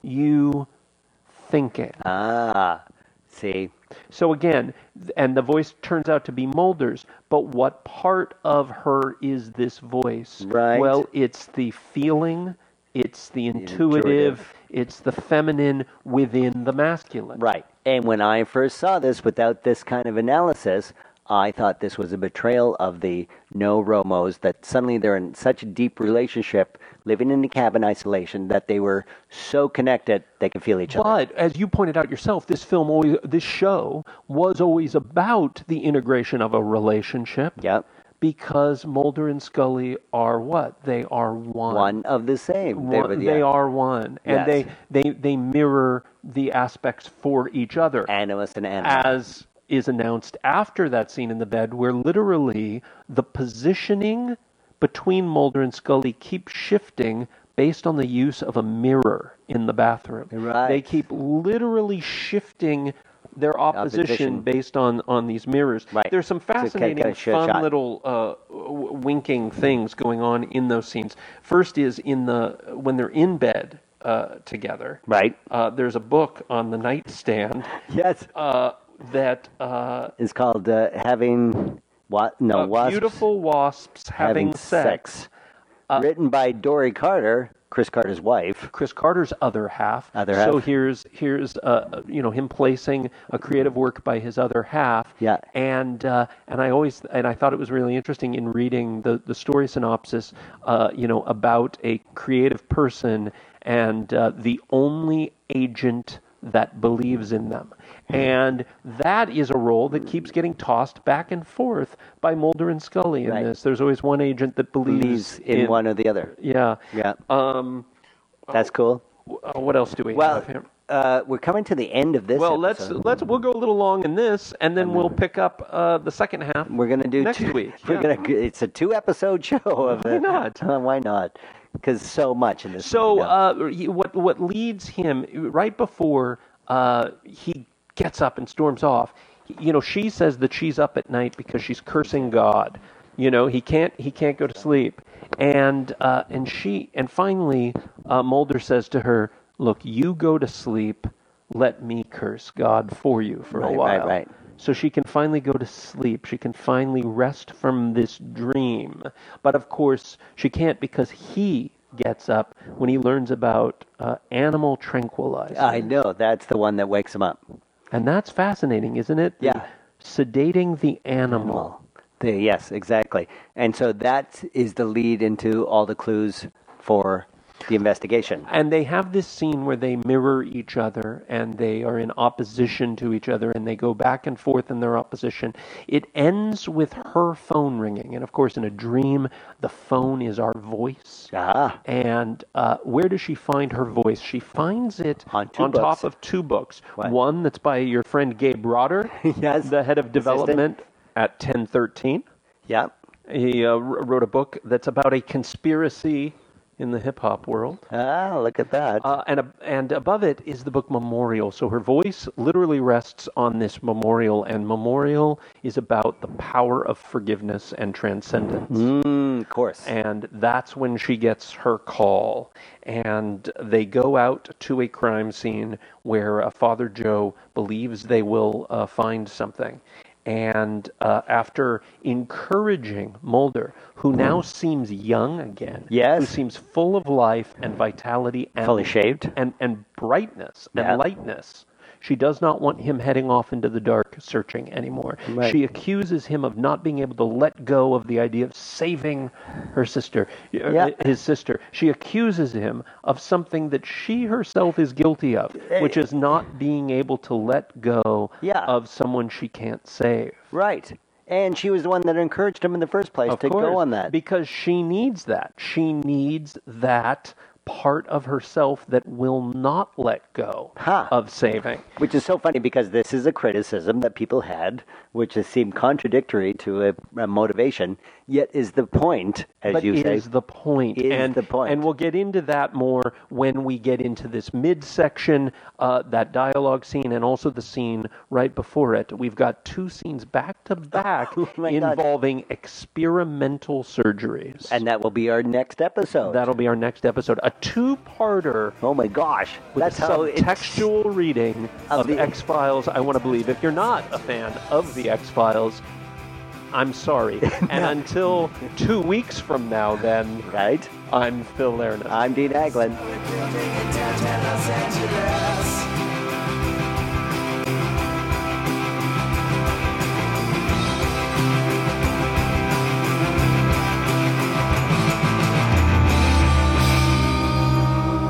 you thinking." Ah, see. So again, th- and the voice turns out to be Mulder's, but what part of her is this voice? Right. Well, it's the feeling, it's the intuitive, intuitive. it's the feminine within the masculine. Right. And when I first saw this without this kind of analysis, I thought this was a betrayal of the no Romos, that suddenly they're in such a deep relationship, living in the cabin isolation, that they were so connected they could feel each other. But as you pointed out yourself, this film always, this show was always about the integration of a relationship. Yep. Because Mulder and Scully are what? They are one. One of the same. They One- were- they yeah. are one, and Yes. they, they they mirror the aspects for each other. Animus and animal. As is announced after that scene in the bed, where literally the positioning between Mulder and Scully keeps shifting based on the use of a mirror in the bathroom. Right. They keep literally shifting their opposition, Opposition. based on, on these mirrors. Right. There's some It's a kind of- fascinating, kind of shit fun shot. little uh, w- winking things going on in those scenes. First is in the when they're in bed uh, together. Right. Uh, there's a book on the nightstand Yes. uh, that uh, It's called uh, having what? No, uh, wasps beautiful wasps having, sex. Uh, Written by Dory Carter, Chris Carter's wife. Chris Carter's other half. Other So half. here's here's uh, you know him placing a creative work by his other half. Yeah. And uh, and I always and I thought it was really interesting in reading the the story synopsis. Uh, you know about a creative person and uh, the only agent that believes in them. And that is a role that keeps getting tossed back and forth by Mulder and Scully in Right. this. There's always one agent that believes, Believes in, one or the other. Yeah. Yeah. Um, That's cool. uh, what else do we Well, have here? uh, we're coming to the end of this. Well, let's episode. let's we'll go a little long in this, and then we'll pick up uh, the second half. We're gonna do next two, week. We're yeah. gonna. It's a two-episode show. Of Why it. not? Uh, why not? Because so much in this. So, movie now. uh, he- what what leads him right before uh, he gets up and storms off? You know, she says that she's up at night because she's cursing God. You know, he can't he can't go to sleep, and uh, and she and finally uh, Mulder says to her, "Look, you go to sleep. Let me curse God for you for Right, a while." right, right. So she can finally go to sleep. She can finally rest from this dream. But of course, she can't because he gets up when he learns about uh, animal tranquilizer. I know that's the one that wakes him up. And that's fascinating, isn't it? The Yeah. Sedating the animal. The, yes, exactly. And so that is the lead into all the clues for the investigation. And they have this scene where they mirror each other and they are in opposition to each other and they go back and forth in their opposition. It ends with her phone ringing. And of course, in a dream, the phone is our voice. Ah. And uh, where does she find her voice? She finds it On two on books. top of two books. What? One that's by your friend Gabe Rotter, Yes. the head of development at ten thirteen. Yeah. He uh, wrote a book that's about a conspiracy in the hip-hop world. Ah, look at that. Uh, and, ab- and above it is the book Memorial. So her voice literally rests on this memorial, and Memorial is about the power of forgiveness and transcendence. Mm, of course. And that's when she gets her call. And they go out to a crime scene where uh, Father Joe believes they will uh, find something. And uh, after encouraging Mulder, who now seems young again, Yes. who seems full of life and vitality and Fully shaved. and, and brightness and Yeah. lightness, she does not want him heading off into the dark searching anymore. Right. She accuses him of not being able to let go of the idea of saving her sister, uh, Yeah. his sister. She accuses him of something that she herself is guilty of, which is not being able to let go Yeah. of someone she can't save. Right. And she was the one that encouraged him in the first place Of to course, go on that. because she needs that. She needs that part of herself that will not let go Huh. of saving. Which is so funny because this is a criticism that people had, which has seemed contradictory to a, a motivation, yet is the point, as But you is say. the point. Is and, the point. And we'll get into that more when we get into this midsection, uh, that dialogue scene, and also the scene right before it. We've got two scenes back to back Oh my God. involving experimental surgeries. And that will be our next episode. That'll be our next episode. A two-parter oh my gosh. with That's a how it's... subtextual reading of of the- X-Files, I want to believe. If you're not a fan of the X-Files, I'm sorry. And until two weeks from now, then, Right? I'm Phil Lerner. I'm Dean Haglund.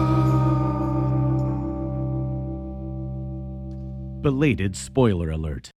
Belated spoiler alert.